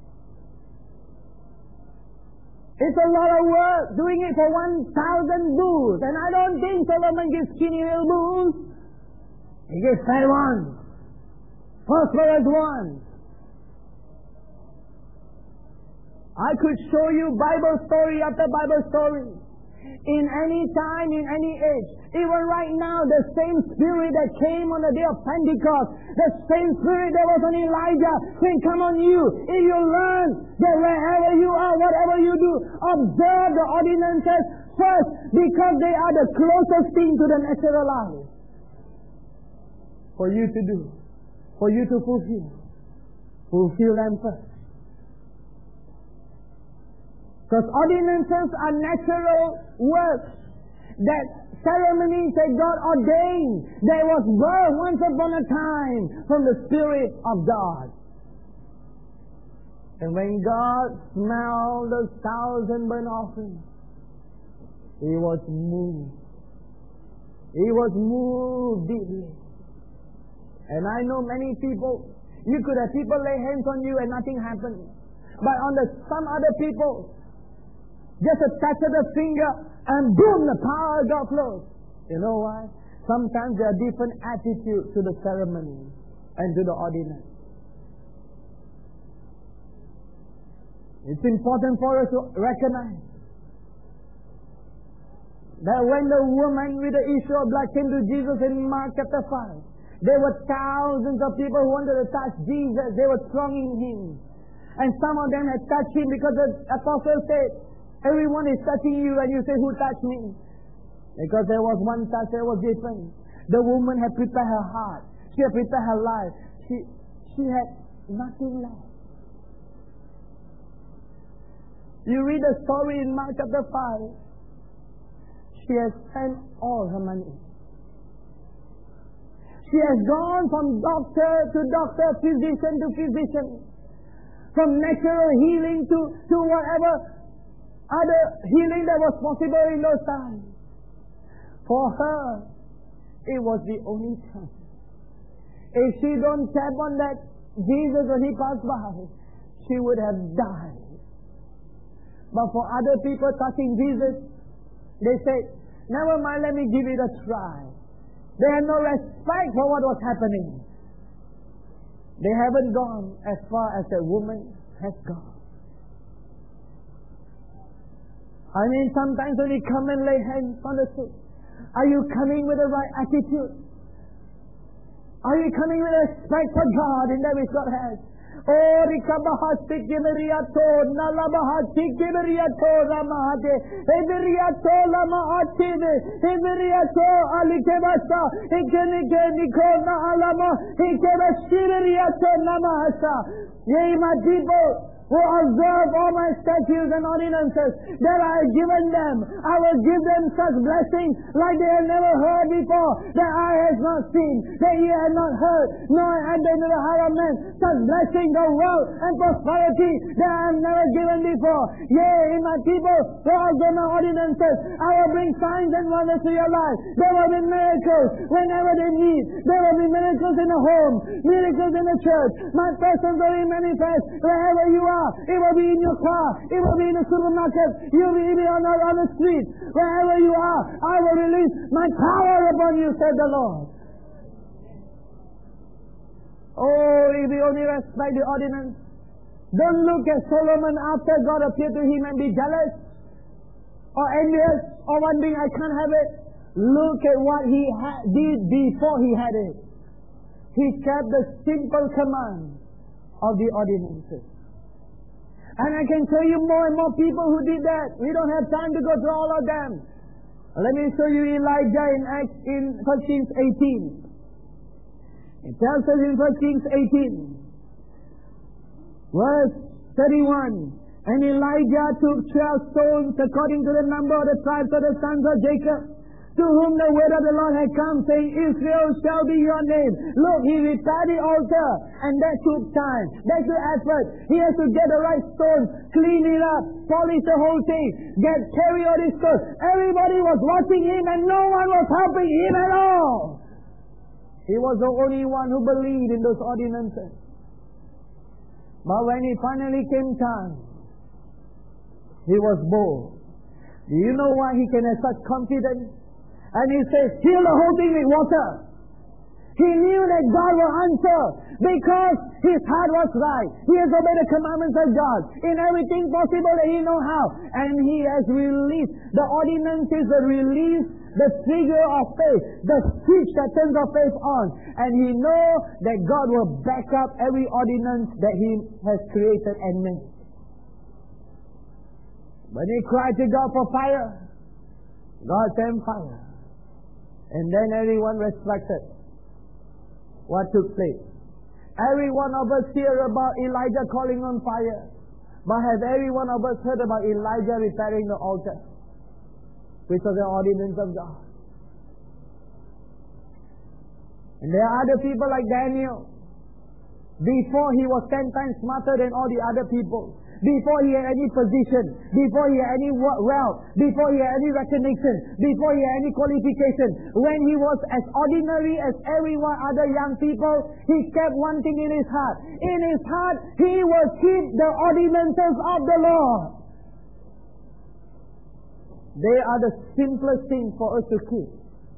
It's a lot of work doing it for 1,000 bulls. And I don't think Solomon gives skinny little bulls. He gives fat ones. Phosphorus ones. I could show you Bible story after Bible story. In any time, in any age. Even right now, the same Spirit that came on the day of Pentecost, the same Spirit that was on Elijah, can come on you. If you learn that wherever you are, whatever you do, observe the ordinances first, because they are the closest thing to the natural life. For you to do. For you to fulfill. Fulfill them first. Because ordinances are natural works, that ceremonies that God ordained, that was birthed once upon a time from the Spirit of God. And when God smelled the 1,000 burnt offerings, He was moved. He was moved deeply. And I know many people, you could have people lay hands on you and nothing happened. But on some other people, just a touch of the finger and boom, the power of God flows. You know why? Sometimes there are different attitudes to the ceremony and to the ordinance. It's important for us to recognize that when the woman with the issue of blood came to Jesus in Mark chapter 5, there were thousands of people who wanted to touch Jesus. They were thronging Him. And some of them had touched Him because the apostle said, everyone is touching you, and you say, who touched me? Because there was one touch that was different. The woman had prepared her heart. She had prepared her life. She had nothing left. You read the story in Mark chapter 5. She has spent all her money. She has gone from doctor to doctor, physician to physician, from natural healing to whatever other healing that was possible in those times. For her, it was the only chance. If she don't tap on that Jesus when He passed by, she would have died. But for other people touching Jesus, they said, never mind, let me give it a try. They had no respect for what was happening. They haven't gone as far as that woman has gone. I mean, sometimes when you come and lay hands on the sick, are you coming with the right attitude? Are you coming with respect for God in that which God has? Oh, Rikabahastik Gimeriato, Nalabahastik Gimeriato, Ramahate, Eberiato, Lamahate, Eberiato, Alikebasa, Ekenike, Nikona Alama, Ekebashiriato, Namahasa. Yea, my people, who observe all my statutes and ordinances that I have given them, I will give them such blessings like they have never heard before, that eye has not seen, that ear has not heard, nor enter into the heart of man, such blessings of wealth and prosperity that I have never given before. Yea, in my people who observe my ordinances, I will bring signs and wonders to your life. There will be miracles whenever they meet. There will be miracles in the home, miracles in the church. My presence will be manifest wherever you are. It will be in your car. It will be in the supermarket. You will be on the street. Wherever you are, I will release my power upon you, said the Lord. Oh, if you only respect the ordinance, don't look at Solomon after God appeared to him and be jealous or envious or wondering, I can't have it. Look at what he did before he had it. He kept the simple command of the ordinances. And I can show you more and more people who did that. We don't have time to go through all of them. Let me show you Elijah in 1 Kings 18. It tells us in 1 Kings 18, verse 31. And Elijah took 12 stones according to the number of the tribes of the sons of Jacob, to whom the word of the Lord had come, saying, Israel shall be your name. Look, he repaired the altar, and that took time. That took effort. He has to get the right stone, clean it up, polish the whole thing, carry all his stuff. Everybody was watching him, and no one was helping him at all. He was the only one who believed in those ordinances. But when it finally came time, he was bold. Do you know why he can have such confidence? And he says, heal the whole thing with water. He knew that God will answer because his heart was right. He has obeyed the commandments of God in everything possible that he knows how. And he has released the ordinances that release the trigger of faith, the switch that turns our faith on. And he knows that God will back up every ordinance that he has created and made. When he cried to God for fire, God sent fire. And then everyone reflected what took place. Every one of us hear about Elijah calling on fire. But have every one of us heard about Elijah repairing the altar, which was the ordinance of God? And there are other people like Daniel. Before he was 10 times smarter than all the other people. Before he had any position, before he had any wealth, before he had any recognition, before he had any qualification, when he was as ordinary as every one other young people, he kept one thing in his heart. In his heart, he will keep the ordinances of the Lord. They are the simplest thing for us to keep.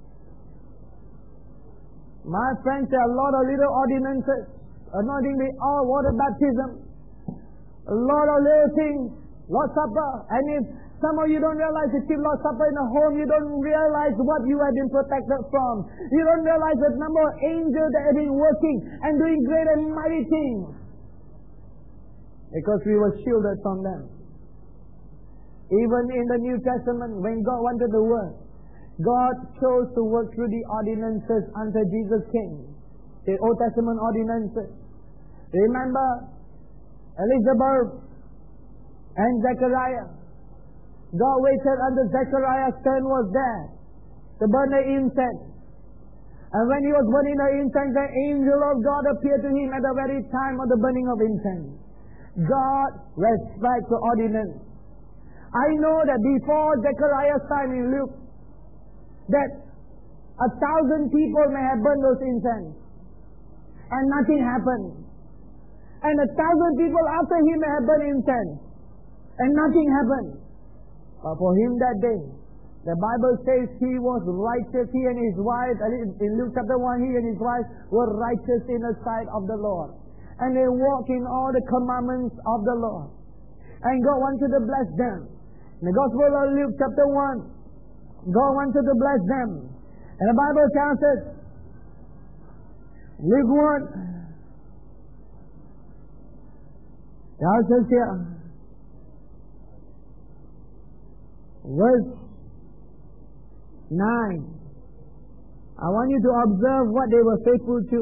My friends, there are a lot of little ordinances. Anointing the all water baptism. A lot of little things. Lord's Supper. And if some of you don't realize you keep Lord's Supper in the home, you don't realize what you have been protected from. You don't realize the number of angels that have been working and doing great and mighty things. Because we were shielded from them. Even in the New Testament, when God wanted the word, God chose to work through the ordinances until Jesus came. The Old Testament ordinances. Remember Elizabeth and Zechariah. God waited until Zechariah's turn was there to burn the incense. And when he was burning the incense, the angel of God appeared to him at the very time of the burning of incense. God respects the ordinance. I know that before Zechariah's time in Luke, that 1,000 people may have burned those incense. And nothing happened. And 1,000 people after him have burned incense. And nothing happened. But for him that day, the Bible says he was righteous, he and his wife, in Luke chapter 1, he and his wife were righteous in the sight of the Lord. And they walked in all the commandments of the Lord. And God wanted to bless them. In the Gospel of Luke chapter 1, God wanted to bless them. And the Bible tells us, Luke 1, God says here, verse 9, I want you to observe what they were faithful to.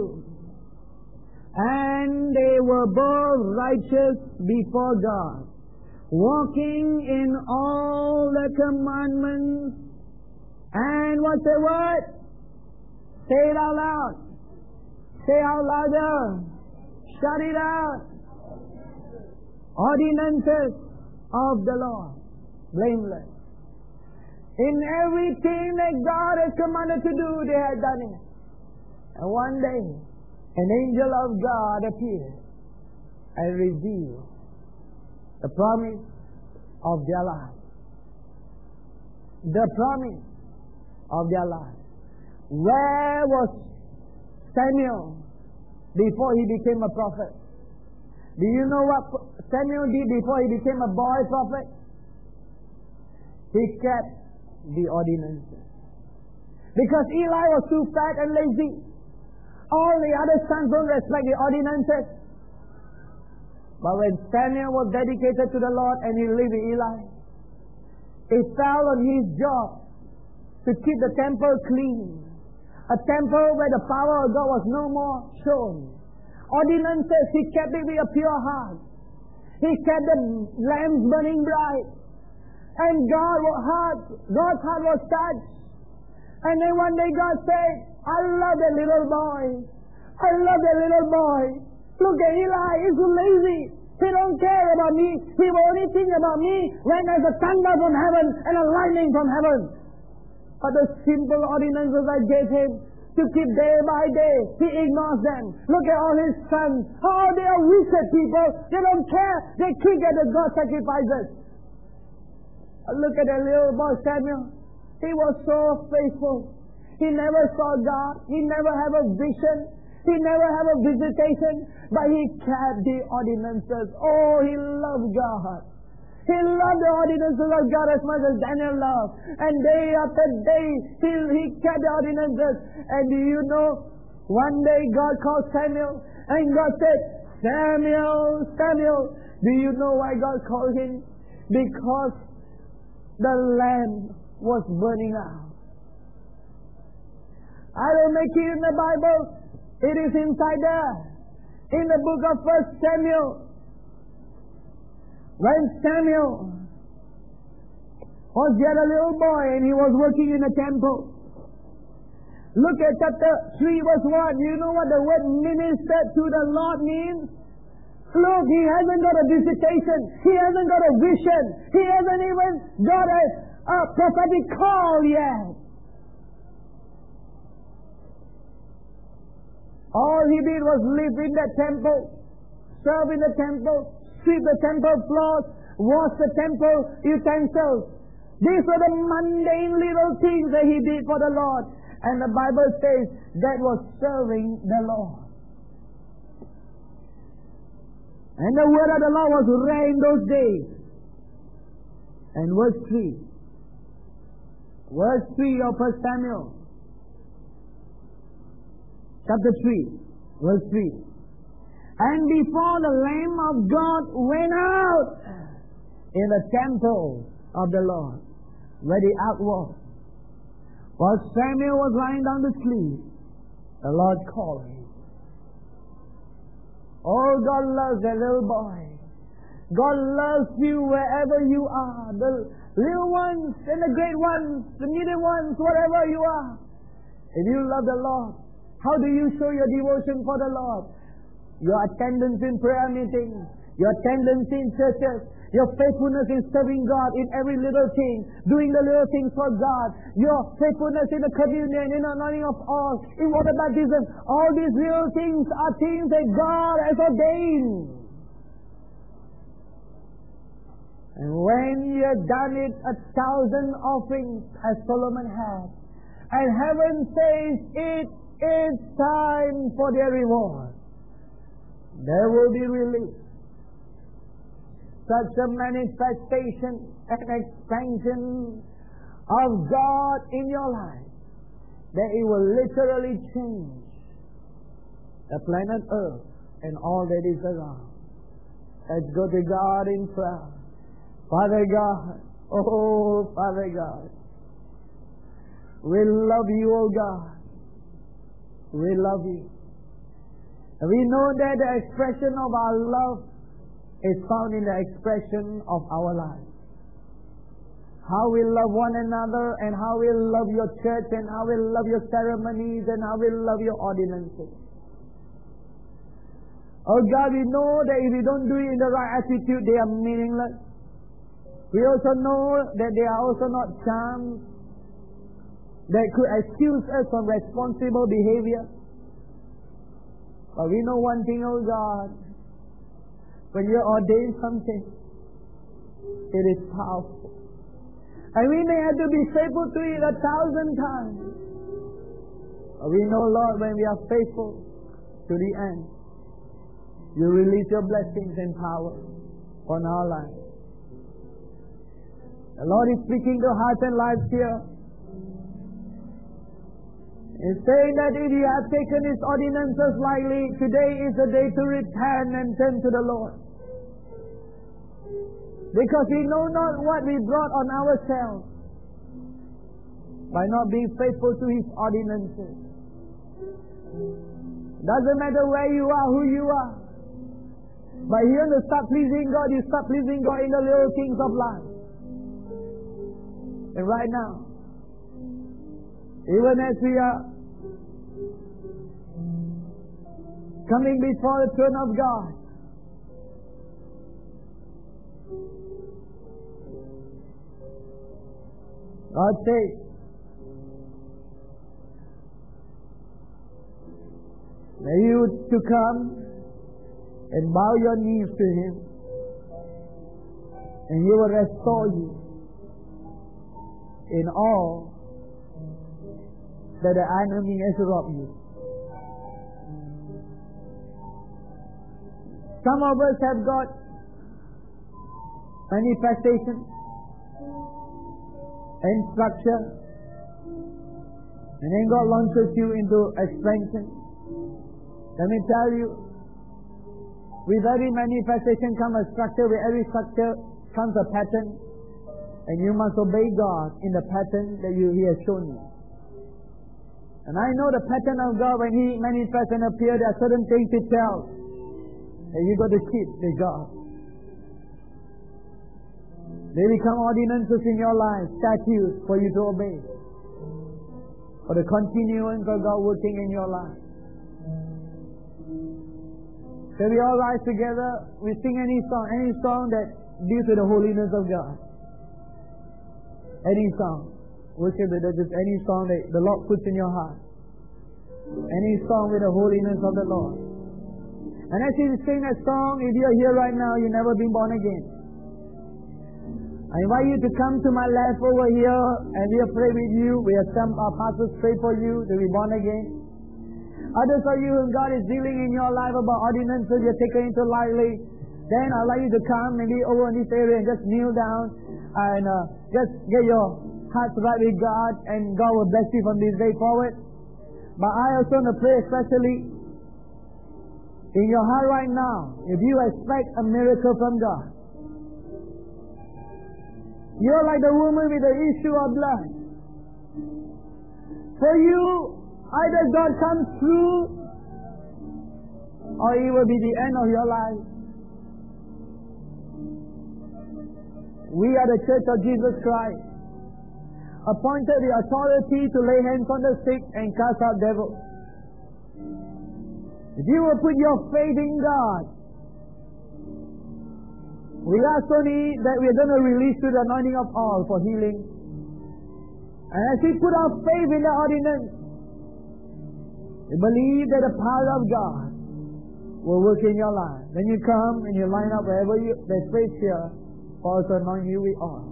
And they were both righteous before God, walking in all the commandments. And what's the word? Say it out loud. Say out louder. Shout it out. Ordinances of the Lord, blameless. In everything that God has commanded to do, they had done it. And one day, an angel of God appeared and revealed the promise of their life. The promise of their life. Where was Samuel before he became a prophet? Do you know what Samuel did before he became a boy prophet? He kept the ordinances. Because Eli was too fat and lazy. All the other sons don't respect the ordinances. But when Samuel was dedicated to the Lord and he lived with Eli, it fell on his job to keep the temple clean. A temple where the power of God was no more shown. Ordinances, he kept it with a pure heart. He kept the lamps burning bright. And God's heart was touched. And then one day God said, I love that little boy. I love that little boy. Look at Eli, he's so lazy. He don't care about me. He will only think about me when there's a thunder from heaven and a lightning from heaven. But the simple ordinances I gave him to keep day by day, he ignores them. Look at all his sons. How they are wicked people. They don't care. They kick at the God sacrifices. Look at that little boy Samuel. He was so faithful. He never saw God. He never had a vision. He never had a visitation. But he kept the ordinances. Oh, he loved God. He loved the ordinances of God as much as Daniel loved. And day after day, he kept the ordinances. And do you know, one day God called Samuel. And God said, Samuel, Samuel. Do you know why God called him? Because the lamp was burning out. I don't make it in the Bible. It is inside there. In the book of 1 Samuel. When Samuel was yet a little boy and he was working in the temple. Look at chapter 3 verse 1. You know what the word minister to the Lord means? Look, he hasn't got a visitation. He hasn't got a vision. He hasn't even got a prophetic call yet. All he did was live in the temple, serve in the temple, sweep the temple floors, wash the temple utensils. These were the mundane little things that he did for the Lord. And the Bible says that was serving the Lord. And the word of the Lord was rare in those days. And verse 3. Verse 3 of 1 Samuel. Chapter 3. Verse 3. And before the Lamb of God went out in the temple of the Lord, where the ark was, while Samuel was lying down to sleep, the Lord called him. Oh, God loves that little boy. God loves you wherever you are. The little ones and the great ones, the medium ones, whatever you are. If you love the Lord, how do you show your devotion for the Lord? Your attendance in prayer meetings, your attendance in churches, your faithfulness in serving God in every little thing, doing the little things for God, your faithfulness in the communion, in the anointing of all, in water baptism. All these little things are things that God has ordained. And when you have done it 1,000 offerings, as Solomon had, and heaven says it is time for their reward, there will be release. Such a manifestation and expansion of God in your life that it will literally change the planet Earth and all that is around. Let's go to God in prayer. Father God, oh Father God, we love you, oh God. We love you. We know that the expression of our love is found in the expression of our lives. How we love one another, and how we love your church, and how we love your ceremonies, and how we love your ordinances. Oh God, we know that if we don't do it in the right attitude, they are meaningless. We also know that they are also not charms that could excuse us from responsible behavior. But we know one thing, oh God, when you ordain something, it is powerful. And we may have to be faithful to it 1,000 times. But we know, Lord, when we are faithful to the end, you release your blessings and power on our lives. The Lord is speaking to hearts and lives here. He's saying that if you have taken His ordinances lightly, today is the day to repent and turn to the Lord. Because we know not what we brought on ourselves by not being faithful to His ordinances. Doesn't matter where you are, who you are. But you want to start pleasing God, you start pleasing God in the little things of life. And right now, Even as we are coming before the throne of God, God says, may you to come and bow your knees to Him, and He will restore you in all that the enemy has robbed you. Some of us have got manifestation and structure, and then God launches you into expansion. Let me tell you, with every manifestation comes a structure, with every structure comes a pattern, and you must obey God in the pattern that He has shown you. And I know the pattern of God. When He manifests and appears, there are certain things He tells that you got to keep with God. They become ordinances in your life, statutes for you to obey, for the continuance of God working in your life. So we all rise together, we sing any song that deals with the holiness of God. Any song. Worship with just any song that the Lord puts in your heart. Any song with the holiness of the Lord. And as you sing that song, if you're here right now, you've never been born again, I invite you to come to my left over here, and we'll pray with you. We have some our pastors pray for you to be born again. Others of you whom God is dealing in your life about ordinances you're taking it lightly, then I'd like you to come maybe over in this area and just kneel down and just get your hearts right with God, and God will bless you from this day forward. But I also want to pray especially in your heart right now. If you expect a miracle from God, you're like the woman with the issue of blood. For you, either God comes through, or it will be the end of your life. We are the Church of Jesus Christ, appointed the authority to lay hands on the sick and cast out devils. If you will put your faith in God, we ask only that we are going to release to the anointing of all for healing. And as we put our faith in the ordinance, we believe that the power of God will work in your life. Then you come and you line up wherever there's space here for us to anoint you with oil.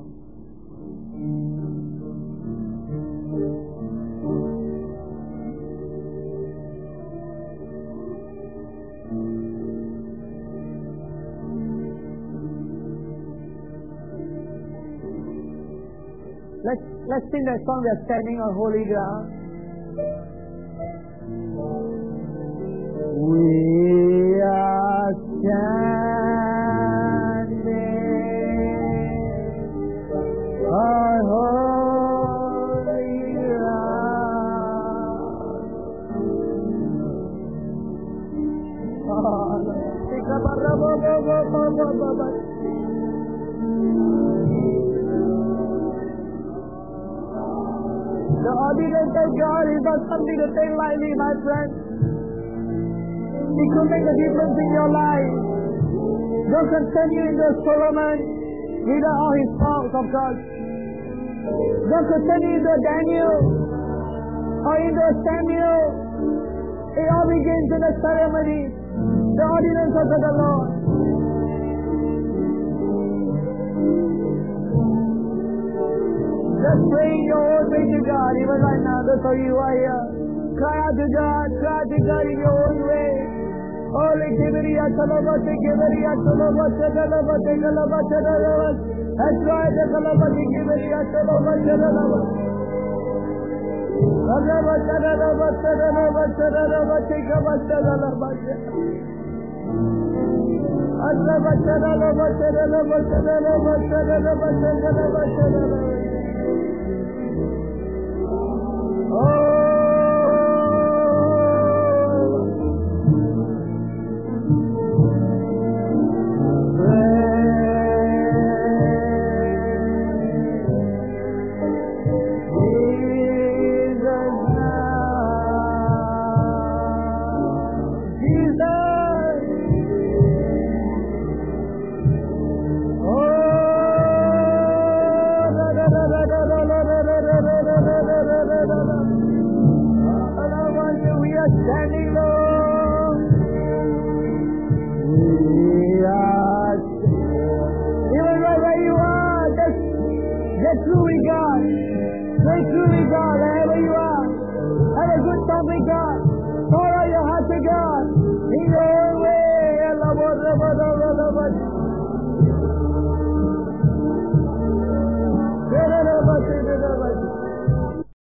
Let's sing that song. We are standing on holy ground. We are standing on holy ground. The ordinance of God is not something to take lightly, my friend. It could make a difference in your life. Don't continue into Solomon without all his faults, of course. Don't continue into Daniel or into Samuel. It all begins in the ceremony, the ordinances of the Lord. Just pray in your own way to God, even right now. Those of you who are here, cry out to God in your own way. Holy Kibiriya Salabati Kibiriya Salabati Kalabati Kalabati Kalabati. That's right, the Kalabati Kibiriya Salabati Kalabati. Kalabati Kalabati Kalabati Kalabati Kalabati. Kalabati Kalabati Kalabati Kalabati. Jesus Breakthrough with God, wherever you are. Have a good time with God. Follow your heart to God. In your own way.